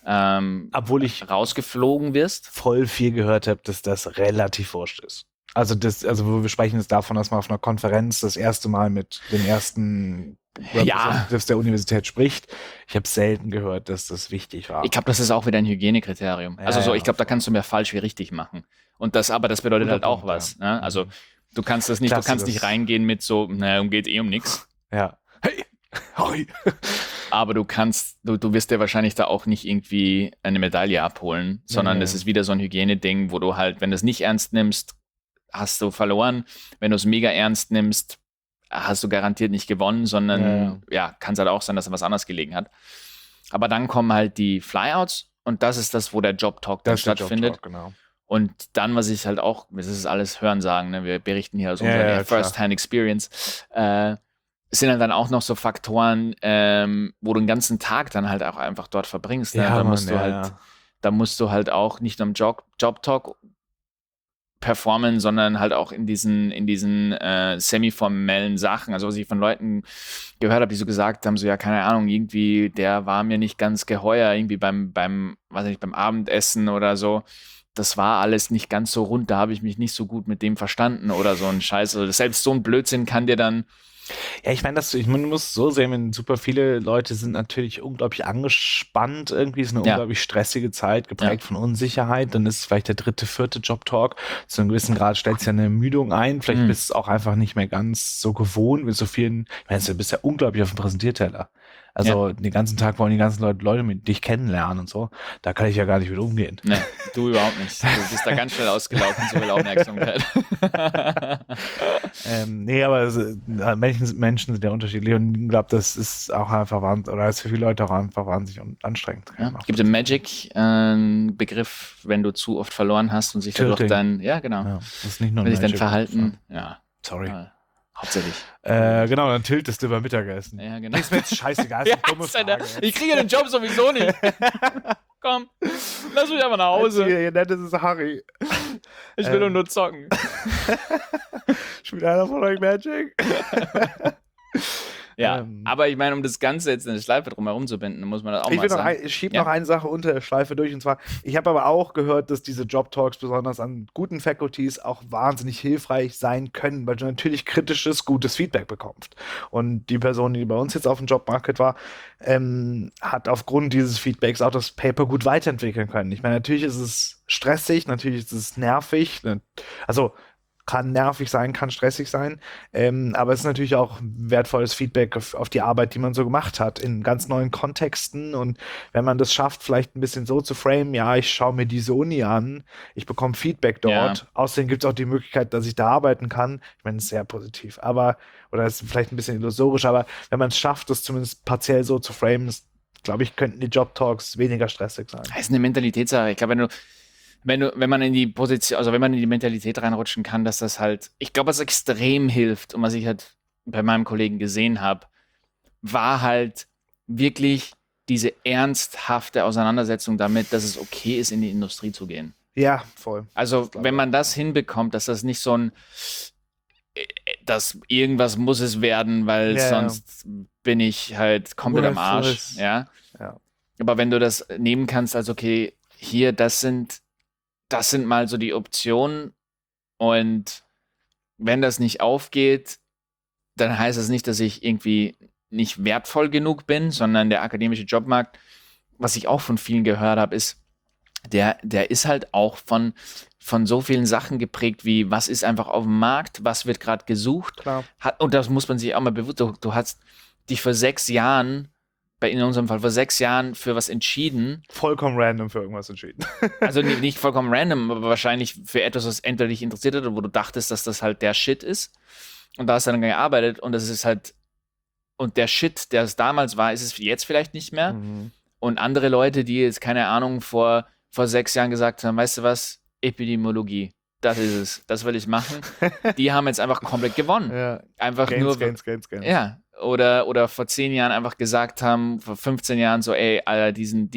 obwohl ich rausgeflogen wirst. Voll viel gehört habe, dass das relativ wurscht ist. Also wir sprechen jetzt davon, dass man auf einer Konferenz das erste Mal mit den ersten Representatives der Universität spricht. Ich habe selten gehört, dass das wichtig war. Ich glaube, das ist auch wieder ein Hygienekriterium. Ich glaube, da kannst du mehr falsch wie richtig machen. Und das bedeutet halt auch was. Ja. Ne? Also du kannst das nicht, nicht reingehen mit so, naja, geht um nichts. Ja. Hey, hoi. Aber du wirst dir wahrscheinlich da auch nicht irgendwie eine Medaille abholen, sondern das ist wieder so ein Hygieneding, wo du halt, wenn du es nicht ernst nimmst, hast du verloren. Wenn du es mega ernst nimmst, hast du garantiert nicht gewonnen, sondern kann es halt auch sein, dass da was anderes gelegen hat. Aber dann kommen halt die Flyouts und das ist das, wo der Job-Talk dann stattfindet. Job-Talk, genau. Und dann, was ich halt auch, das ist alles Hörensagen, ne? Wir berichten hier aus unserer First-Hand-Experience, sind halt dann auch noch so Faktoren, wo du den ganzen Tag dann halt auch einfach dort verbringst. Ne? Da musst du halt auch nicht nur im Job-Talk performen, sondern halt auch in diesen semi-formellen Sachen. Also was ich von Leuten gehört habe, die so gesagt haben, so ja, keine Ahnung, irgendwie, der war mir nicht ganz geheuer, irgendwie beim Abendessen oder so. Das war alles nicht ganz so rund, da habe ich mich nicht so gut mit dem verstanden oder so ein Scheiß. Also selbst so ein Blödsinn kann dir dann. Ja, ich meine, du musst so sehen, wenn super viele Leute sind natürlich unglaublich angespannt, irgendwie ist eine unglaublich stressige Zeit, geprägt von Unsicherheit, dann ist es vielleicht der 3., 4. Job-Talk, zu einem gewissen Grad stellt sich ja eine Ermüdung ein, vielleicht bist du auch einfach nicht mehr ganz so gewohnt mit so vielen, ich meine, du bist ja unglaublich auf dem Präsentierteller. Also den ganzen Tag wollen die ganzen Leute mit dich kennenlernen und so. Da kann ich ja gar nicht mit umgehen. Nee, du überhaupt nicht. Du bist da ganz schnell ausgelaufen, so viel Aufmerksamkeit. Nee, aber Menschen sind ja unterschiedlich und ich glaube, das ist auch einfach wahnsinnig, oder ist für viele Leute auch einfach wahnsinnig und anstrengend. Ja, es gibt im Magic einen Begriff, wenn du zu oft verloren hast und sich dadurch Tilting. genau. Ja, das ist nicht nur wenn sich dein Verhalten, Sorry. Hauptsächlich. Genau, dann tiltest du beim Mittagessen. Ja, genau. Ist mir jetzt scheißegal, ist eine dumme Frage. Ich kriege den Job sowieso nicht. Komm, lass mich einfach nach Hause. Ihr nennt es Harry. Ich will doch nur zocken. Spielt einer von euch Magic? Ja, aber ich meine, um das Ganze jetzt in der Schleife drumherum zu binden, muss man das auch mal sagen. Ich schiebe noch eine Sache unter der Schleife durch, und zwar, ich habe aber auch gehört, dass diese Job-Talks besonders an guten Faculties auch wahnsinnig hilfreich sein können, weil du natürlich kritisches, gutes Feedback bekommst. Und die Person, die bei uns jetzt auf dem Jobmarket war, hat aufgrund dieses Feedbacks auch das Paper gut weiterentwickeln können. Ich meine, natürlich ist es stressig, natürlich ist es nervig, also kann nervig sein, kann stressig sein, aber es ist natürlich auch wertvolles Feedback auf die Arbeit, die man so gemacht hat, in ganz neuen Kontexten, und wenn man das schafft, vielleicht ein bisschen so zu framen, ja, ich schaue mir diese Uni an, ich bekomme Feedback dort, außerdem gibt es auch die Möglichkeit, dass ich da arbeiten kann, ich meine, das ist sehr positiv, oder ist vielleicht ein bisschen illusorisch, aber wenn man es schafft, das zumindest partiell so zu framen, glaube ich, könnten die Job-Talks weniger stressig sein. Das ist eine Mentalitätssache. Ich glaube, wenn man in die Position, also wenn man in die Mentalität reinrutschen kann, dass das halt, ich glaube, was extrem hilft und was ich halt bei meinem Kollegen gesehen habe, war halt wirklich diese ernsthafte Auseinandersetzung damit, dass es okay ist, in die Industrie zu gehen. Ja, voll. Also wenn man das hinbekommt, dass das nicht so ein, dass irgendwas muss es werden, weil sonst bin ich halt komplett am Arsch. Ja? Aber wenn du das nehmen kannst, als okay, hier, das sind mal so die Optionen, und wenn das nicht aufgeht, dann heißt das nicht, dass ich irgendwie nicht wertvoll genug bin, sondern der akademische Jobmarkt, was ich auch von vielen gehört habe, ist, der ist halt auch von so vielen Sachen geprägt, wie was ist einfach auf dem Markt, was wird gerade gesucht. Klar. Und das muss man sich auch mal bewusst, du hast dich vor 6 Jahren, in unserem Fall vor 6 Jahren, für was entschieden. Vollkommen random für irgendwas entschieden. Also nicht vollkommen random, aber wahrscheinlich für etwas, was entweder dich interessiert hat oder wo du dachtest, dass das halt der Shit ist. Und da hast du dann gearbeitet, und das ist halt, und der Shit, der es damals war, ist es jetzt vielleicht nicht mehr. Mhm. Und andere Leute, die jetzt, keine Ahnung, vor 6 Jahren gesagt haben, weißt du was, Epidemiologie, das ist es, das will ich machen, die haben jetzt einfach komplett gewonnen. Ja. Einfach Gains. Ja. Oder vor 10 Jahren einfach gesagt haben, vor 15 Jahren so, ey, Alter,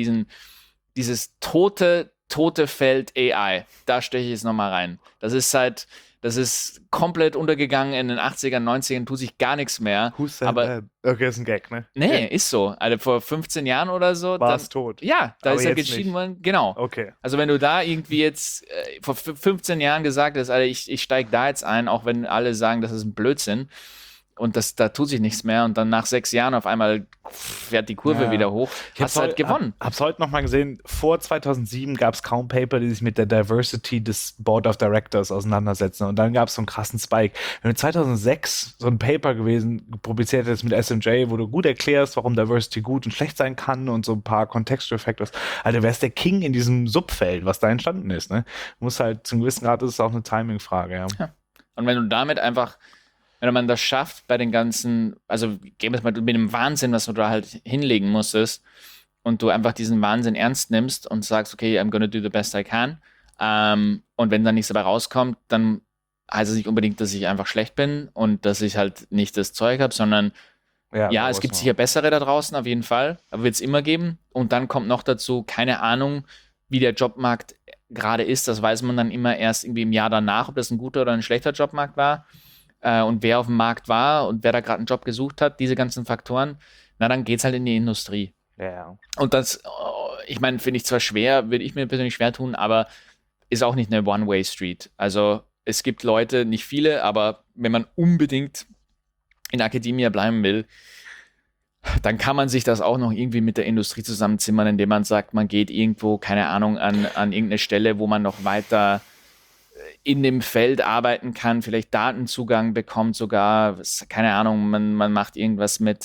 dieses tote Feld AI, da steche ich jetzt nochmal rein. Das ist komplett untergegangen in den 80ern, 90ern, tut sich gar nichts mehr. Aber okay, ist ein Gag, ne? Nee, ist so. Also vor 15 Jahren oder so. War es tot. Ja, da aber ist ja jetzt geschieden nicht. worden. Genau. Okay. Also wenn du da irgendwie jetzt vor 15 Jahren gesagt hast, Alter, ich steige da jetzt ein, auch wenn alle sagen, das ist ein Blödsinn, und da tut sich nichts mehr, und dann nach 6 Jahren auf einmal fährt die Kurve wieder hoch. Hast halt gewonnen. Hab's heute noch mal gesehen, vor 2007 gab es kaum Paper, die sich mit der Diversity des Board of Directors auseinandersetzen, und dann gab es so einen krassen Spike. Wenn du 2006 so ein Paper publiziert hättest mit SMJ, wo du gut erklärst, warum Diversity gut und schlecht sein kann und so ein paar Contextual Factors, also wärst der King in diesem Subfeld, was da entstanden ist, ne? Muss halt, zum gewissen Grad ist es auch eine Timing-Frage, ja. Und wenn du damit einfach, wenn man das schafft bei den ganzen, also gehen wir es mal mit dem Wahnsinn, was du da halt hinlegen musstest, und du einfach diesen Wahnsinn ernst nimmst und sagst, okay, I'm gonna do the best I can, und wenn dann nichts dabei rauskommt, dann heißt es nicht unbedingt, dass ich einfach schlecht bin und dass ich halt nicht das Zeug habe, sondern ja, es gibt sicher bessere da draußen, auf jeden Fall, aber wird es immer geben. Und dann kommt noch dazu, keine Ahnung, wie der Jobmarkt gerade ist, das weiß man dann immer erst irgendwie im Jahr danach, ob das ein guter oder ein schlechter Jobmarkt war. Und wer auf dem Markt war und wer da gerade einen Job gesucht hat, diese ganzen Faktoren, na, dann geht's halt in die Industrie. Ja. Und das, ich meine, finde ich zwar schwer, würde ich mir persönlich schwer tun, aber ist auch nicht eine One-Way-Street. Also es gibt Leute, nicht viele, aber wenn man unbedingt in der Akademie bleiben will, dann kann man sich das auch noch irgendwie mit der Industrie zusammenzimmern, indem man sagt, man geht irgendwo, keine Ahnung, an irgendeine Stelle, wo man noch weiter in dem Feld arbeiten kann, vielleicht Datenzugang bekommt sogar, keine Ahnung, man macht irgendwas mit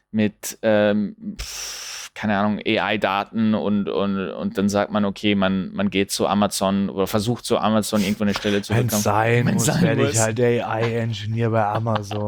keine Ahnung, AI-Daten und dann sagt man, okay, man geht zu Amazon oder versucht zu Amazon irgendwo eine Stelle zu bekommen. Wenn es sein muss, werde ich halt AI-Engineer bei Amazon.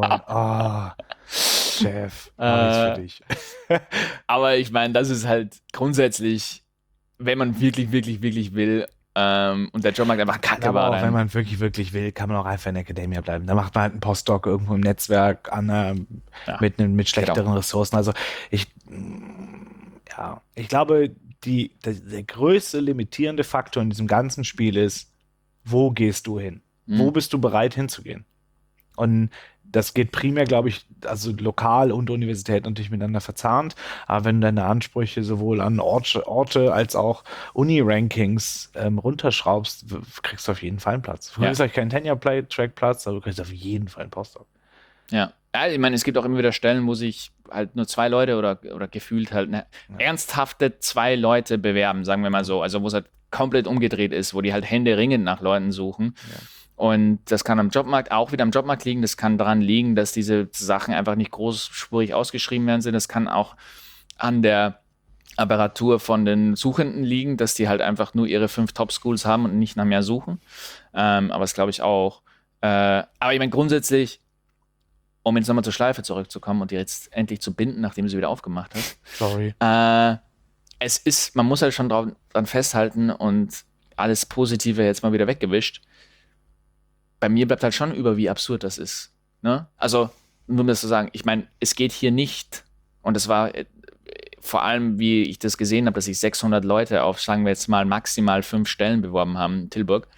Chef, mach ich's für dich. Aber ich meine, das ist halt grundsätzlich, wenn man wirklich, wirklich, wirklich will und der Jobmarkt einfach kacke Aber war auch dann. wenn man wirklich, wirklich will, kann man auch einfach in der Academia bleiben. Da macht man halt einen Postdoc irgendwo im Netzwerk Ja, mit schlechteren Ressourcen. Also ich, ich glaube, der größte limitierende Faktor in diesem ganzen Spiel ist, wo gehst du hin? Wo bist du bereit hinzugehen? Und das geht primär, glaube ich, also lokal und Universität natürlich miteinander verzahnt. Aber wenn du deine Ansprüche sowohl an Orte als auch Uni-Rankings runterschraubst, kriegst du auf jeden Fall einen Platz. Früher ist euch kein Tenure-Track-Platz, aber du kriegst auf jeden Fall einen Postdoc. Ja. Ja, ich meine, es gibt auch immer wieder Stellen, wo sich halt nur 2 Leute oder gefühlt halt ernsthafte 2 Leute bewerben, sagen wir mal so. Also wo es halt komplett umgedreht ist, wo die halt händeringend nach Leuten suchen. Ja. Und das kann auch wieder am Jobmarkt liegen. Das kann daran liegen, dass diese Sachen einfach nicht großspurig ausgeschrieben werden sind. Das kann auch an der Apparatur von den Suchenden liegen, dass die halt einfach nur ihre 5 Top-Schools haben und nicht nach mehr suchen. Aber das glaube ich auch. Aber ich meine, grundsätzlich, um jetzt nochmal zur Schleife zurückzukommen und die jetzt endlich zu binden, nachdem sie wieder aufgemacht hat. Sorry. Man muss halt schon dran festhalten und alles Positive jetzt mal wieder weggewischt. Bei mir bleibt halt schon über, wie absurd das ist. Ne? Also, nur um das zu sagen, ich meine, es geht hier nicht, und es war vor allem, wie ich das gesehen habe, dass sich 600 Leute auf, sagen wir jetzt mal, maximal 5 Stellen beworben haben in Tilburg.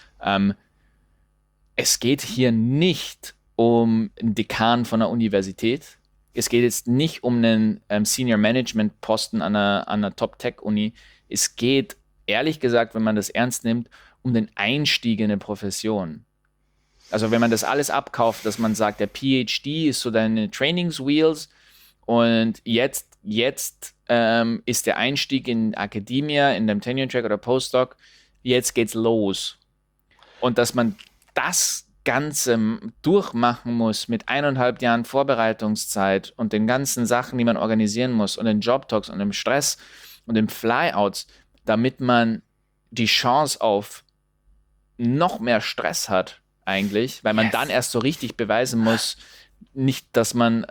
Es geht hier nicht um einen Dekan von einer Universität. Es geht jetzt nicht um einen Senior Management Posten an einer Top-Tech-Uni. Es geht, ehrlich gesagt, wenn man das ernst nimmt, um den Einstieg in eine Profession. Also wenn man das alles abkauft, dass man sagt, der PhD ist so deine Trainingswheels und jetzt ist der Einstieg in Academia, in dem Tenure-Track oder Postdoc, jetzt geht's los. Und dass man das Ganze durchmachen muss mit 1,5 Jahren Vorbereitungszeit und den ganzen Sachen, die man organisieren muss und den Jobtalks und dem Stress und den Flyouts, damit man die Chance auf noch mehr Stress hat, eigentlich, weil man dann erst so richtig beweisen muss, nicht, dass man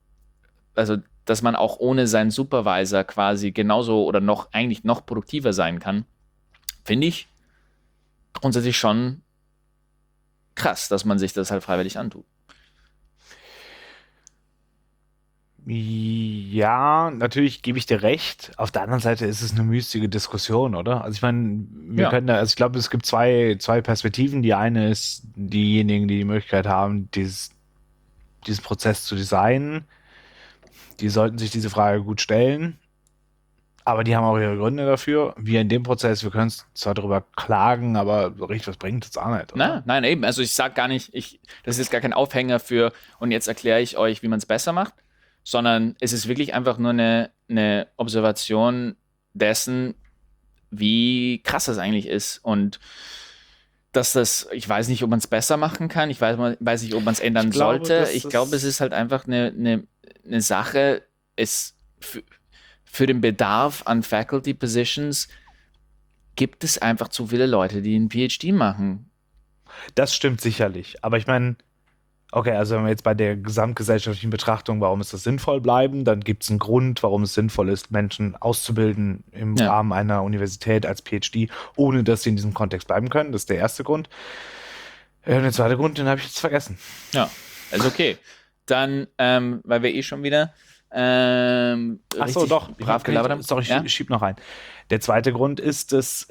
auch ohne seinen Supervisor quasi genauso oder eigentlich noch produktiver sein kann, finde ich grundsätzlich schon krass, dass man sich das halt freiwillig antut. Ja, natürlich gebe ich dir recht. Auf der anderen Seite ist es eine müßige Diskussion, oder? Also ich meine, ich glaube, es gibt zwei Perspektiven. Die eine ist diejenigen, die Möglichkeit haben, diesen Prozess zu designen. Die sollten sich diese Frage gut stellen. Aber die haben auch ihre Gründe dafür. Wir in dem Prozess, wir können zwar darüber klagen, aber so richtig was bringt es auch nicht, oder? Nein, eben. Also ich sage gar nicht, das ist jetzt gar kein Aufhänger für, und jetzt erkläre ich euch, wie man es besser macht, sondern es ist wirklich einfach nur eine Observation dessen, wie krass das eigentlich ist. Und ich weiß nicht, ob man es besser machen kann, ich weiß nicht, ob man es ändern sollte. Ich glaube, es ist halt einfach eine Sache, für den Bedarf an Faculty Positions gibt es einfach zu viele Leute, die einen PhD machen. Das stimmt sicherlich. Aber ich meine, okay, also wenn wir jetzt bei der gesamtgesellschaftlichen Betrachtung, warum ist das sinnvoll bleiben, dann gibt es einen Grund, warum es sinnvoll ist, Menschen auszubilden im Rahmen einer Universität als PhD, ohne dass sie in diesem Kontext bleiben können. Das ist der erste Grund. Und der zweite Grund, den habe ich jetzt vergessen. Ja, also okay. Dann, weil wir schon wieder Achso, doch. brav gelabert haben. Sorry, ich schieb noch ein. Der zweite Grund ist, dass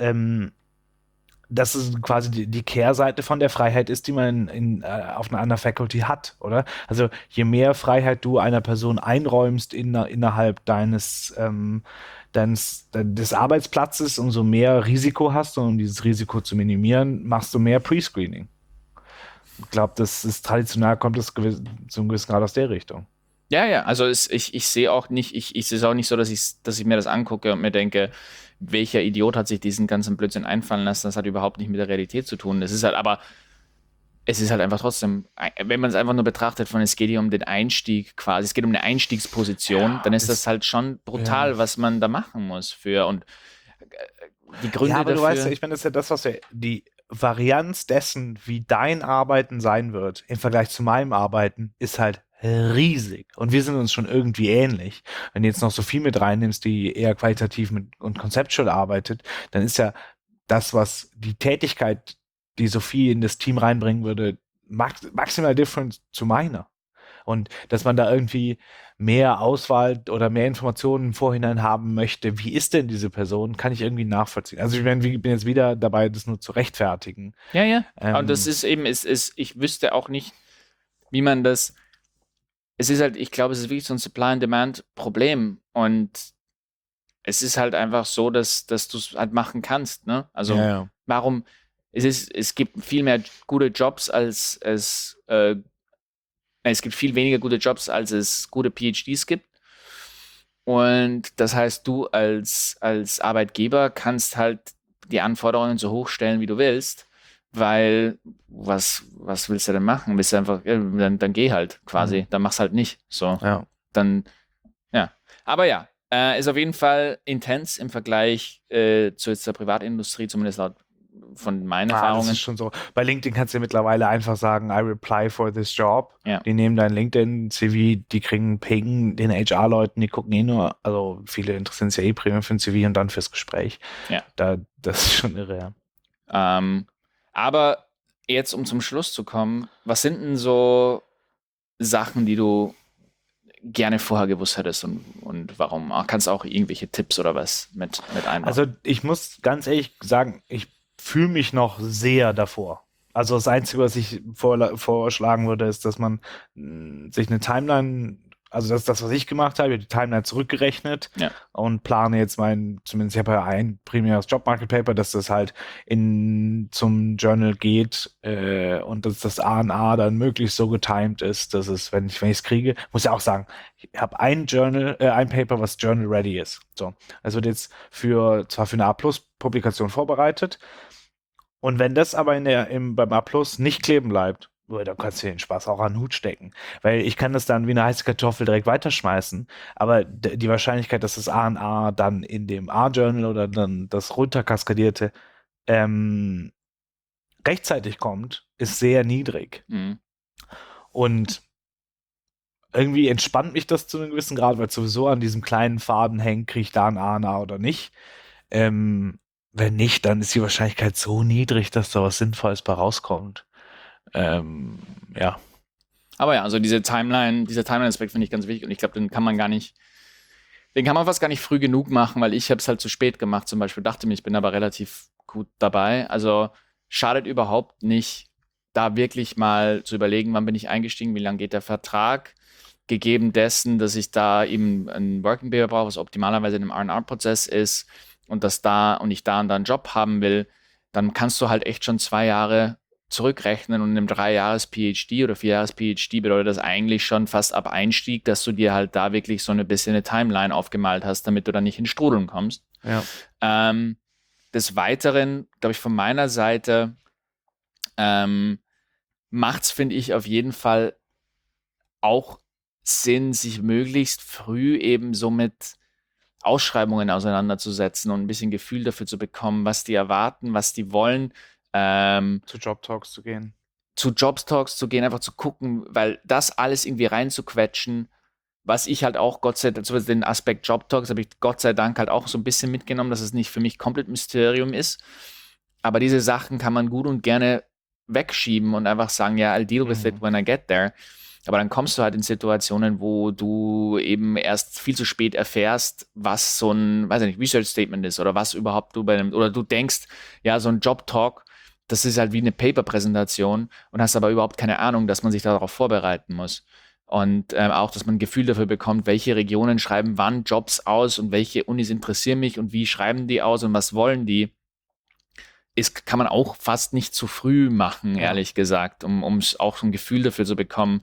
es quasi die Kehrseite von der Freiheit ist, die man auf einer Faculty hat, oder? Also je mehr Freiheit du einer Person einräumst innerhalb des Arbeitsplatzes, umso mehr Risiko hast du, um dieses Risiko zu minimieren, machst du mehr Pre-Screening. Ich glaube, das ist traditionell, kommt es zu einem gewissen Grad aus der Richtung. Ja, also ich sehe auch nicht, ich sehe es auch nicht so, dass ich mir das angucke und mir denke, welcher Idiot hat sich diesen ganzen Blödsinn einfallen lassen, das hat überhaupt nicht mit der Realität zu tun. Es ist halt einfach trotzdem, wenn man es einfach nur betrachtet, es geht hier um den Einstieg quasi, es geht um eine Einstiegsposition, dann ist das halt schon brutal, was man da machen muss und die Gründe aber dafür. Du weißt ja, ich meine, das ist ja das, was die Varianz dessen, wie dein Arbeiten sein wird, im Vergleich zu meinem Arbeiten, ist halt riesig. Und wir sind uns schon irgendwie ähnlich. Wenn du jetzt noch so viel mit reinnimmst, die eher qualitativ und conceptual arbeitet, dann ist ja das, was die Tätigkeit, die Sophie in das Team reinbringen würde, maximal different zu meiner. Und dass man da irgendwie mehr Auswahl oder mehr Informationen im Vorhinein haben möchte, wie ist denn diese Person, kann ich irgendwie nachvollziehen. Also ich bin jetzt wieder dabei, das nur zu rechtfertigen. Ja, ja. Und das ist eben, ich wüsste auch nicht, wie man das. Es ist halt, ich glaube, es ist wirklich so ein Supply-and-Demand-Problem. Und es ist halt einfach so, dass du es halt machen kannst, ne? Also, Ja. warum? Es gibt viel mehr gute Jobs, es gibt viel weniger gute Jobs, als es gute PhDs gibt. Und das heißt, du als Arbeitgeber kannst halt die Anforderungen so hoch stellen, wie du willst, weil was willst du denn machen? Willst du einfach, ja, dann geh halt quasi, dann mach's halt nicht. So. Ja. Dann, ja. Aber ja, ist auf jeden Fall intens im Vergleich zu jetzt der Privatindustrie, zumindest laut von meinen Erfahrungen. Das ist schon so. Bei LinkedIn kannst du mittlerweile einfach sagen, I reply for this job. Ja. Die nehmen dein LinkedIn-CV, die kriegen einen Ping, den HR-Leuten, die gucken nur, also viele interessieren sich ja primär für ein CV und dann fürs Gespräch. Ja. Das ist schon irre, ja. Aber jetzt, um zum Schluss zu kommen, was sind denn so Sachen, die du gerne vorher gewusst hättest und warum? Kannst du auch irgendwelche Tipps oder was mit einbauen? Also ich muss ganz ehrlich sagen, ich fühle mich noch sehr davor. Also das Einzige, was ich vorschlagen würde, ist, dass man sich eine Timeline, also das ist das, was ich gemacht habe, die Timeline zurückgerechnet und plane jetzt zumindest ich habe ja ein primäres Job-Market-Paper, dass das halt zum Journal geht und dass das A&A dann möglichst so getimed ist, dass es, wenn ich es kriege, muss ja auch sagen, ich habe ein Paper, was Journal-ready ist. So, es wird jetzt zwar für eine A+-Publikation vorbereitet, und wenn das aber beim A+ nicht kleben bleibt, dann kannst du den Spaß auch an den Hut stecken. Weil ich kann das dann wie eine heiße Kartoffel direkt weiterschmeißen, aber die Wahrscheinlichkeit, dass das A&A dann in dem A-Journal oder dann das runterkaskadierte rechtzeitig kommt, ist sehr niedrig. Mhm. Und irgendwie entspannt mich das zu einem gewissen Grad, weil es sowieso an diesem kleinen Faden hängt, kriege ich da ein A&A oder nicht. Wenn nicht, dann ist die Wahrscheinlichkeit so niedrig, dass da was Sinnvolles bei rauskommt. Ja. Aber ja, also dieser Timeline-Aspekt finde ich ganz wichtig und ich glaube, den kann man fast gar nicht früh genug machen, weil ich habe es halt zu spät gemacht zum Beispiel, dachte mir, ich bin aber relativ gut dabei. Also schadet überhaupt nicht, da wirklich mal zu überlegen, wann bin ich eingestiegen, wie lange geht der Vertrag, gegeben dessen, dass ich da eben ein Working Paper brauche, was optimalerweise in einem R&R-Prozess ist und ich da und da einen Job haben will, dann kannst du halt echt schon 2 Jahre zurückrechnen und in einem 3-Jahres-PhD oder 4-Jahres-PhD bedeutet das eigentlich schon fast ab Einstieg, dass du dir halt da wirklich so ein bisschen eine Timeline aufgemalt hast, damit du dann nicht in Strudeln kommst. Ja. Des Weiteren, glaube ich, von meiner Seite macht's, finde ich, auf jeden Fall auch Sinn, sich möglichst früh eben so mit Ausschreibungen auseinanderzusetzen und ein bisschen Gefühl dafür zu bekommen, was die erwarten, was die wollen. Zu Job-Talks zu gehen. Einfach zu gucken, weil das alles irgendwie reinzuquetschen, was ich halt auch den Aspekt Job-Talks habe ich Gott sei Dank halt auch so ein bisschen mitgenommen, dass es nicht für mich komplett Mysterium ist. Aber diese Sachen kann man gut und gerne wegschieben und einfach sagen, ja, I'll deal with it when I get there. Aber dann kommst du halt in Situationen, wo du eben erst viel zu spät erfährst, was so ein, weiß ich nicht, Research Statement ist oder was überhaupt oder du denkst, ja, so ein Job-Talk, das ist halt wie eine Paper-Präsentation und hast aber überhaupt keine Ahnung, dass man sich darauf vorbereiten muss. Und auch, dass man ein Gefühl dafür bekommt, welche Regionen schreiben wann Jobs aus und welche Unis interessieren mich und wie schreiben die aus und was wollen die. Kann man auch fast nicht zu früh machen, ehrlich gesagt, um auch so ein Gefühl dafür zu bekommen,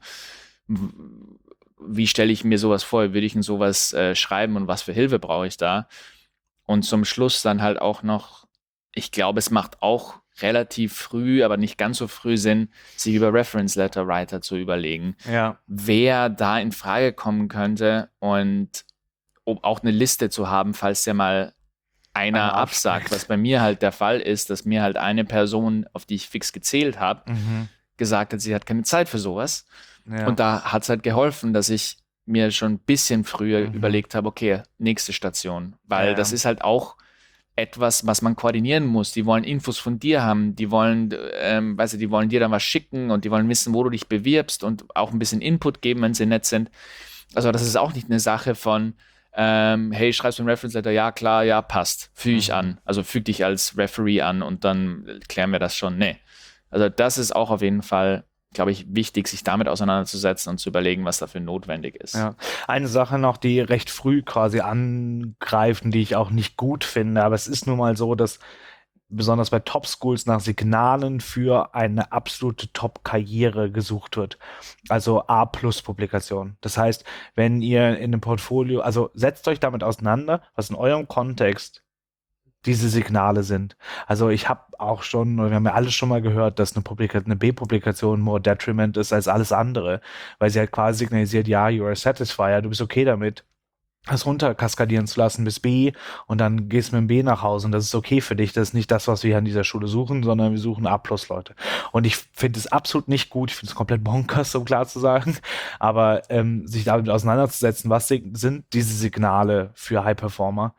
wie stelle ich mir sowas vor, würde ich in sowas schreiben und was für Hilfe brauche ich da? Und zum Schluss dann halt auch noch, ich glaube, es macht auch relativ früh, aber nicht ganz so früh Sinn, sich über Reference Letter Writer zu überlegen, wer da in Frage kommen könnte und um auch eine Liste zu haben, falls der mal einer absagt, was bei mir halt der Fall ist, dass mir halt eine Person, auf die ich fix gezählt habe, gesagt hat, sie hat keine Zeit für sowas. Ja. Und da hat es halt geholfen, dass ich mir schon ein bisschen früher überlegt habe, okay, nächste Station. Weil das ist halt auch etwas, was man koordinieren muss. Die wollen Infos von dir haben, die wollen, die wollen dir dann was schicken und die wollen wissen, wo du dich bewirbst und auch ein bisschen Input geben, wenn sie nett sind. Also das ist auch nicht eine Sache von, hey, schreibst du ein Reference Letter? Ja, klar, ja, passt. Füge ich an. Also füg dich als Referee an und dann klären wir das schon. Nee. Also das ist auch auf jeden Fall, glaube ich, wichtig, sich damit auseinanderzusetzen und zu überlegen, was dafür notwendig ist. Ja. Eine Sache noch, die recht früh quasi angreifen, die ich auch nicht gut finde, aber es ist nun mal so, dass besonders bei Top-Schools nach Signalen für eine absolute Top-Karriere gesucht wird. Also A+-Publikation. Das heißt, wenn ihr in einem Portfolio, also setzt euch damit auseinander, was in eurem Kontext diese Signale sind. Also ich habe auch schon, wir haben ja alles schon mal gehört, dass eine B-Publikation more detriment ist als alles andere, weil sie halt quasi signalisiert, ja, you are a satisfier, du bist okay damit, das runterkaskadieren zu lassen bis B und dann gehst du mit dem B nach Hause und das ist okay für dich. Das ist nicht das, was wir hier an dieser Schule suchen, sondern wir suchen A+-Leute. Und ich finde es absolut nicht gut, ich finde es komplett bonkers, um klar zu sagen, aber sich damit auseinanderzusetzen, was sind diese Signale für High-Performer,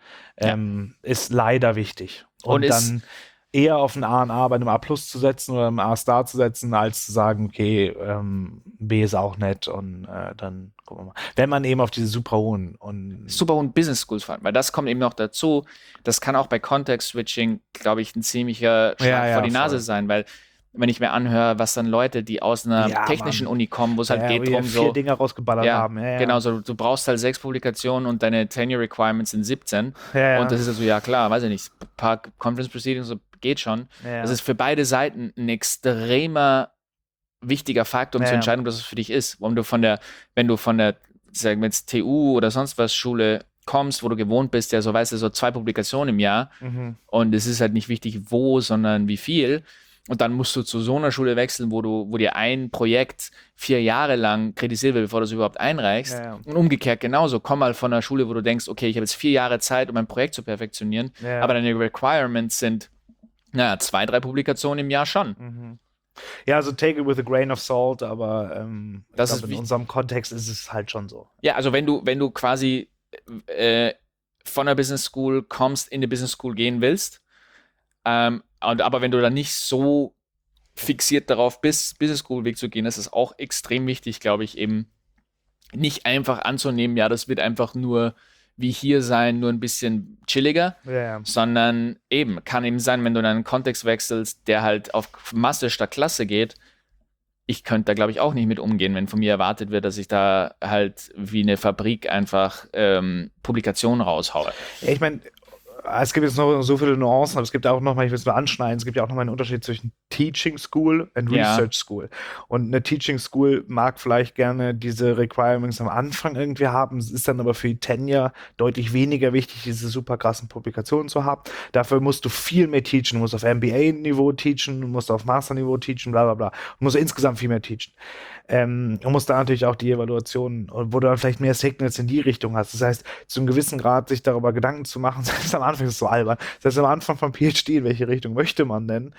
ist leider wichtig. Und dann eher auf ein A&A bei einem A+ zu setzen oder einem A-Star zu setzen, als zu sagen, okay, B ist auch nett und dann gucken wir mal. Wenn man eben auf diese super hohen Business Schools fahren, weil das kommt eben noch dazu, das kann auch bei Context-Switching, glaube ich, ein ziemlicher Schlag vor die Nase sein, weil wenn ich mir anhöre, was dann Leute, die aus einer technischen Uni kommen, wo es halt geht drum, 4 Dinge rausgeballert haben. Genau, so du brauchst halt 6 Publikationen und deine Tenure Requirements sind 17. Und das ist also, ja klar, weiß ich nicht, ein paar Conference Proceedings, so geht schon. Das ist für beide Seiten ein extremer wichtiger Faktor, um zu entscheiden, ob das für dich ist. Wenn du von der, sagen wir jetzt TU oder sonst was Schule kommst, wo du gewohnt bist, ja, so weißt du, so 2 Publikationen im Jahr und es ist halt nicht wichtig, wo, sondern wie viel. Und dann musst du zu so einer Schule wechseln, wo dir ein Projekt 4 Jahre lang kritisiert wird, bevor du es überhaupt einreichst. Und umgekehrt genauso. Komm mal von einer Schule, wo du denkst, okay, ich habe jetzt 4 Jahre Zeit, um ein Projekt zu perfektionieren, aber deine Requirements sind 2, 3 Publikationen im Jahr schon. Ja, also take it with a grain of salt, aber das ist in unserem Kontext ist es halt schon so. Ja, also wenn du quasi von der Business School kommst, in die Business School gehen willst, aber wenn du dann nicht so fixiert darauf bist, Business School Weg zu gehen, ist es auch extrem wichtig, glaube ich, eben nicht einfach anzunehmen, ja, das wird einfach nur wie hier sein, nur ein bisschen chilliger, sondern eben, kann eben sein, wenn du in einen Kontext wechselst, der halt auf Masse statt Klasse geht, ich könnte da, glaube ich, auch nicht mit umgehen, wenn von mir erwartet wird, dass ich da halt wie eine Fabrik einfach Publikationen raushaue. Ja, ich meine, es gibt jetzt noch so viele Nuancen, aber es gibt auch noch mal, ich will es mal anschneiden, es gibt ja auch noch mal einen Unterschied zwischen Teaching School und Research School. Und eine Teaching School mag vielleicht gerne diese Requirements am Anfang irgendwie haben, es ist dann aber für die Tenure deutlich weniger wichtig, diese super krassen Publikationen zu haben. Dafür musst du viel mehr teachen, du musst auf MBA-Niveau teachen, du musst auf Master-Niveau teachen, bla bla bla. Du musst insgesamt viel mehr teachen. Und musst da natürlich auch die Evaluation, wo du dann vielleicht mehr Signals in die Richtung hast. Das heißt, zu einem gewissen Grad sich darüber Gedanken zu machen, selbst am Anfang ist es so albern, selbst am Anfang vom PhD, in welche Richtung möchte man denn,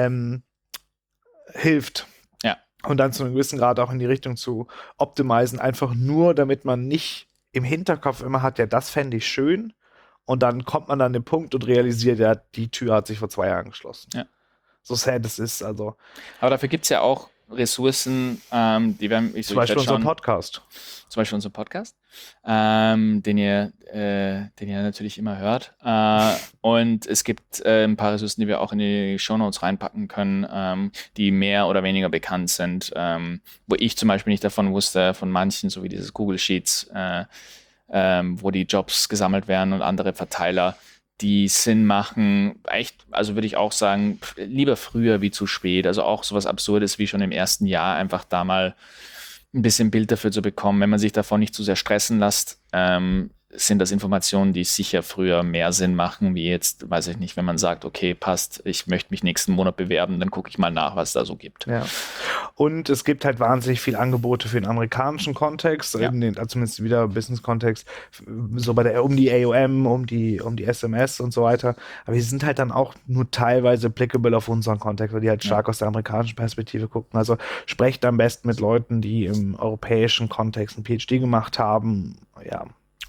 hilft. Ja. Und dann zu einem gewissen Grad auch in die Richtung zu optimisen, einfach nur, damit man nicht im Hinterkopf immer hat, ja, das fände ich schön. Und dann kommt man an den Punkt und realisiert, ja, die Tür hat sich vor 2 Jahren geschlossen. Ja. So sad es ist, also. Aber dafür gibt es ja auch Ressourcen, die werden zum Beispiel unser Podcast. Zum Beispiel unser Podcast, den ihr natürlich immer hört. Und es gibt ein paar Ressourcen, die wir auch in die Shownotes reinpacken können, die mehr oder weniger bekannt sind, wo ich zum Beispiel nicht davon wusste, von manchen, so wie dieses Google Sheets, wo die Jobs gesammelt werden und andere Verteiler, die Sinn machen, echt, also würde ich auch sagen, lieber früher wie zu spät. Also auch sowas Absurdes wie schon im ersten Jahr, einfach da mal ein bisschen Bild dafür zu bekommen. Wenn man sich davon nicht zu sehr stressen lässt, sind das Informationen, die sicher früher mehr Sinn machen, wie jetzt, weiß ich nicht, wenn man sagt, okay, passt, ich möchte mich nächsten Monat bewerben, dann gucke ich mal nach, was es da so gibt. Ja. Und es gibt halt wahnsinnig viel Angebote für den amerikanischen Kontext, zumindest wieder Business-Kontext, so um die AOM, um die SMS und so weiter. Aber die sind halt dann auch nur teilweise applicable auf unseren Kontext, weil die halt stark aus der amerikanischen Perspektive gucken. Also sprecht am besten mit Leuten, die im europäischen Kontext einen PhD gemacht haben,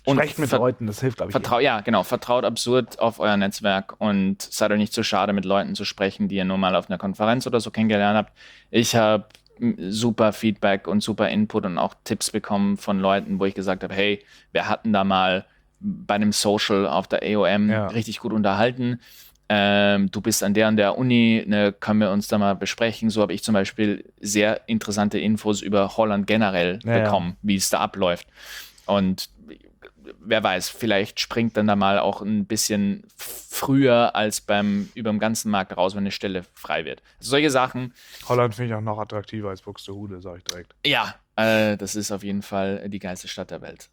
Sprecht mit Leuten, das hilft, glaube ich. Ja, genau. Vertraut absurd auf euer Netzwerk und seid euch nicht zu schade, mit Leuten zu sprechen, die ihr nur mal auf einer Konferenz oder so kennengelernt habt. Ich habe super Feedback und super Input und auch Tipps bekommen von Leuten, wo ich gesagt habe, hey, wir hatten da mal bei einem Social auf der AOM richtig gut unterhalten. Du bist an der und der Uni, ne, können wir uns da mal besprechen. So habe ich zum Beispiel sehr interessante Infos über Holland generell bekommen, wie es da abläuft. Und wer weiß, vielleicht springt dann da mal auch ein bisschen früher als über dem ganzen Markt raus, wenn eine Stelle frei wird. Also solche Sachen. Holland finde ich auch noch attraktiver als Buxtehude, sage ich direkt. Ja, das ist auf jeden Fall die geilste Stadt der Welt.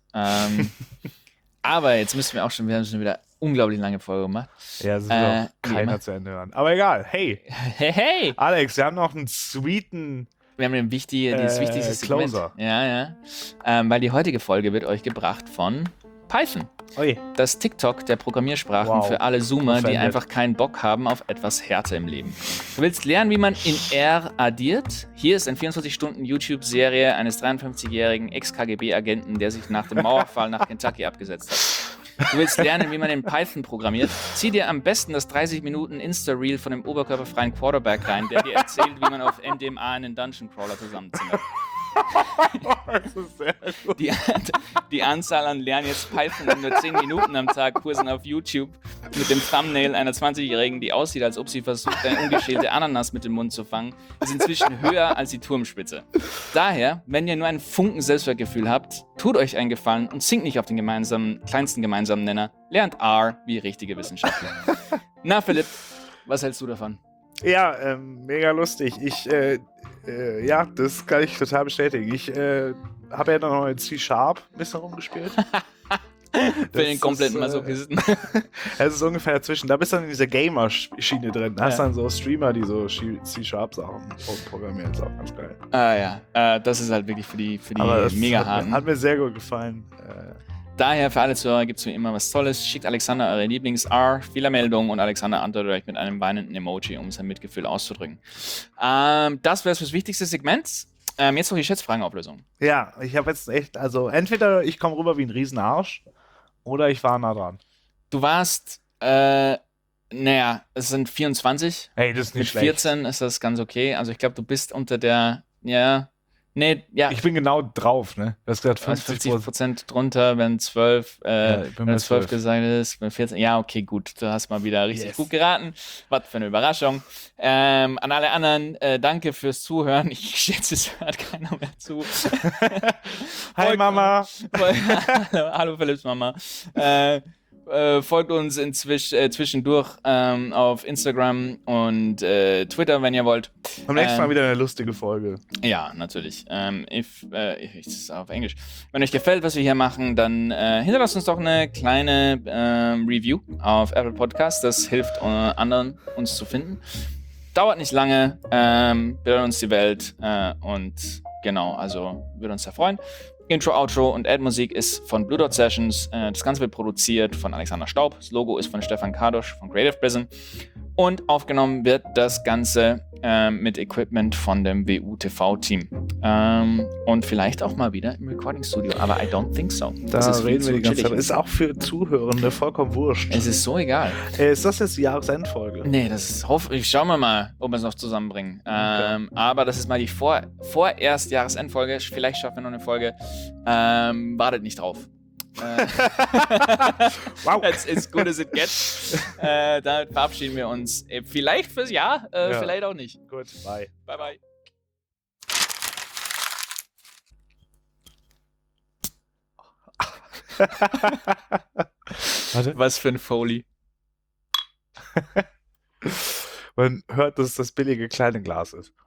Aber jetzt müssen wir haben schon wieder unglaublich lange Folge gemacht. Ja, das will auch keiner zu Ende hören. Aber egal, hey. Hey. Alex, wir haben noch einen sweeten Wir haben dieses wichtigste Segment. Closer. Ja. Weil die heutige Folge wird euch gebracht von Python. Oi. Das TikTok der Programmiersprachen für alle Zoomer, die einfach keinen Bock haben auf etwas Härte im Leben. Du willst lernen, wie man in R addiert? Hier ist eine 24-Stunden-YouTube-Serie eines 53-jährigen Ex-KGB-Agenten, der sich nach dem Mauerfall nach Kentucky abgesetzt hat. Du willst lernen, wie man in Python programmiert? Zieh dir am besten das 30-Minuten-Insta-Reel von dem oberkörperfreien Quarterback rein, der dir erzählt, wie man auf MDMA einen Dungeon-Crawler zusammenzimmert. Das ist sehr gut. Die Anzahl an Lernen jetzt Python in nur 10 Minuten am Tag Kursen auf YouTube mit dem Thumbnail einer 20-Jährigen, die aussieht, als ob sie versucht, eine ungeschälte Ananas mit dem Mund zu fangen, ist inzwischen höher als die Turmspitze. Daher, wenn ihr nur einen Funken Selbstwertgefühl habt, tut euch einen Gefallen und sinkt nicht auf den kleinsten gemeinsamen Nenner. Lernt R wie richtige Wissenschaftler. Na, Philipp, was hältst du davon? Ja, mega lustig. Ja, das kann ich total bestätigen. Ich habe ja noch in C# ein bisschen rumgespielt. Für den kompletten Masochisten. Es ist ungefähr dazwischen. Da bist du dann in dieser Gamer-Schiene drin. Da hast dann so Streamer, die so C#-Sachen programmieren. Das ist auch ganz geil. Ja. Das ist halt wirklich für die Mega-Harten. Hat mir sehr gut gefallen. Daher für alle Zuhörer gibt es wie immer was Tolles. Schickt Alexander eure Lieblings-R-Fehlermeldungen und Alexander antwortet euch mit einem weinenden Emoji, um sein Mitgefühl auszudrücken. Das wäre das wichtigste Segment. Jetzt noch die Schätzfragenauflösung. Ja, ich habe jetzt echt, also entweder ich komme rüber wie ein Riesenarsch oder ich war nah dran. Du warst, es sind 24. Hey, das ist nicht schlecht. Mit 14 ist das ganz okay. Also ich glaube, du bist unter der, Ich bin genau drauf, ne? Du hast gesagt 50% drunter, wenn 12, wenn 12 gesagt ist, wenn 14, ja, okay, gut, du hast mal wieder richtig gut geraten. Was für eine Überraschung. An alle anderen, danke fürs Zuhören. Ich schätze, es hört keiner mehr zu. Hi, Mama. Hallo, Philipps Mama. Folgt uns zwischendurch auf Instagram und Twitter, wenn ihr wollt. Beim nächsten Mal wieder eine lustige Folge. Ja, natürlich. Das ist auf Englisch. Wenn euch gefällt, was wir hier machen, dann hinterlasst uns doch eine kleine Review auf Apple Podcasts. Das hilft anderen, uns zu finden. Dauert nicht lange, bildet uns die Welt und genau, also würde uns sehr freuen. Intro, Outro und Ad-Musik ist von Blue Dot Sessions. Das Ganze wird produziert von Alexander Staub. Das Logo ist von Stefan Kardosch von Creative Prison. Und aufgenommen wird das Ganze mit Equipment von dem WU-TV-Team. Und vielleicht auch mal wieder im Recording-Studio. Aber I don't think so. Da reden wir die ganze Zeit. Ist auch für Zuhörende vollkommen wurscht. Es ist so egal. Ist das jetzt die Jahresendfolge? Nee, schauen wir mal, ob wir es noch zusammenbringen. Okay. Aber das ist mal die vorerst Jahresendfolge. Vielleicht schaffen wir noch eine Folge. Wartet nicht drauf. Wow. That's as good as it gets. Damit verabschieden wir uns. Vielleicht fürs Jahr, vielleicht auch nicht. Gut, bye. Bye, bye. Warte. Was für ein Foley. Man hört, dass es das billige kleine Glas ist.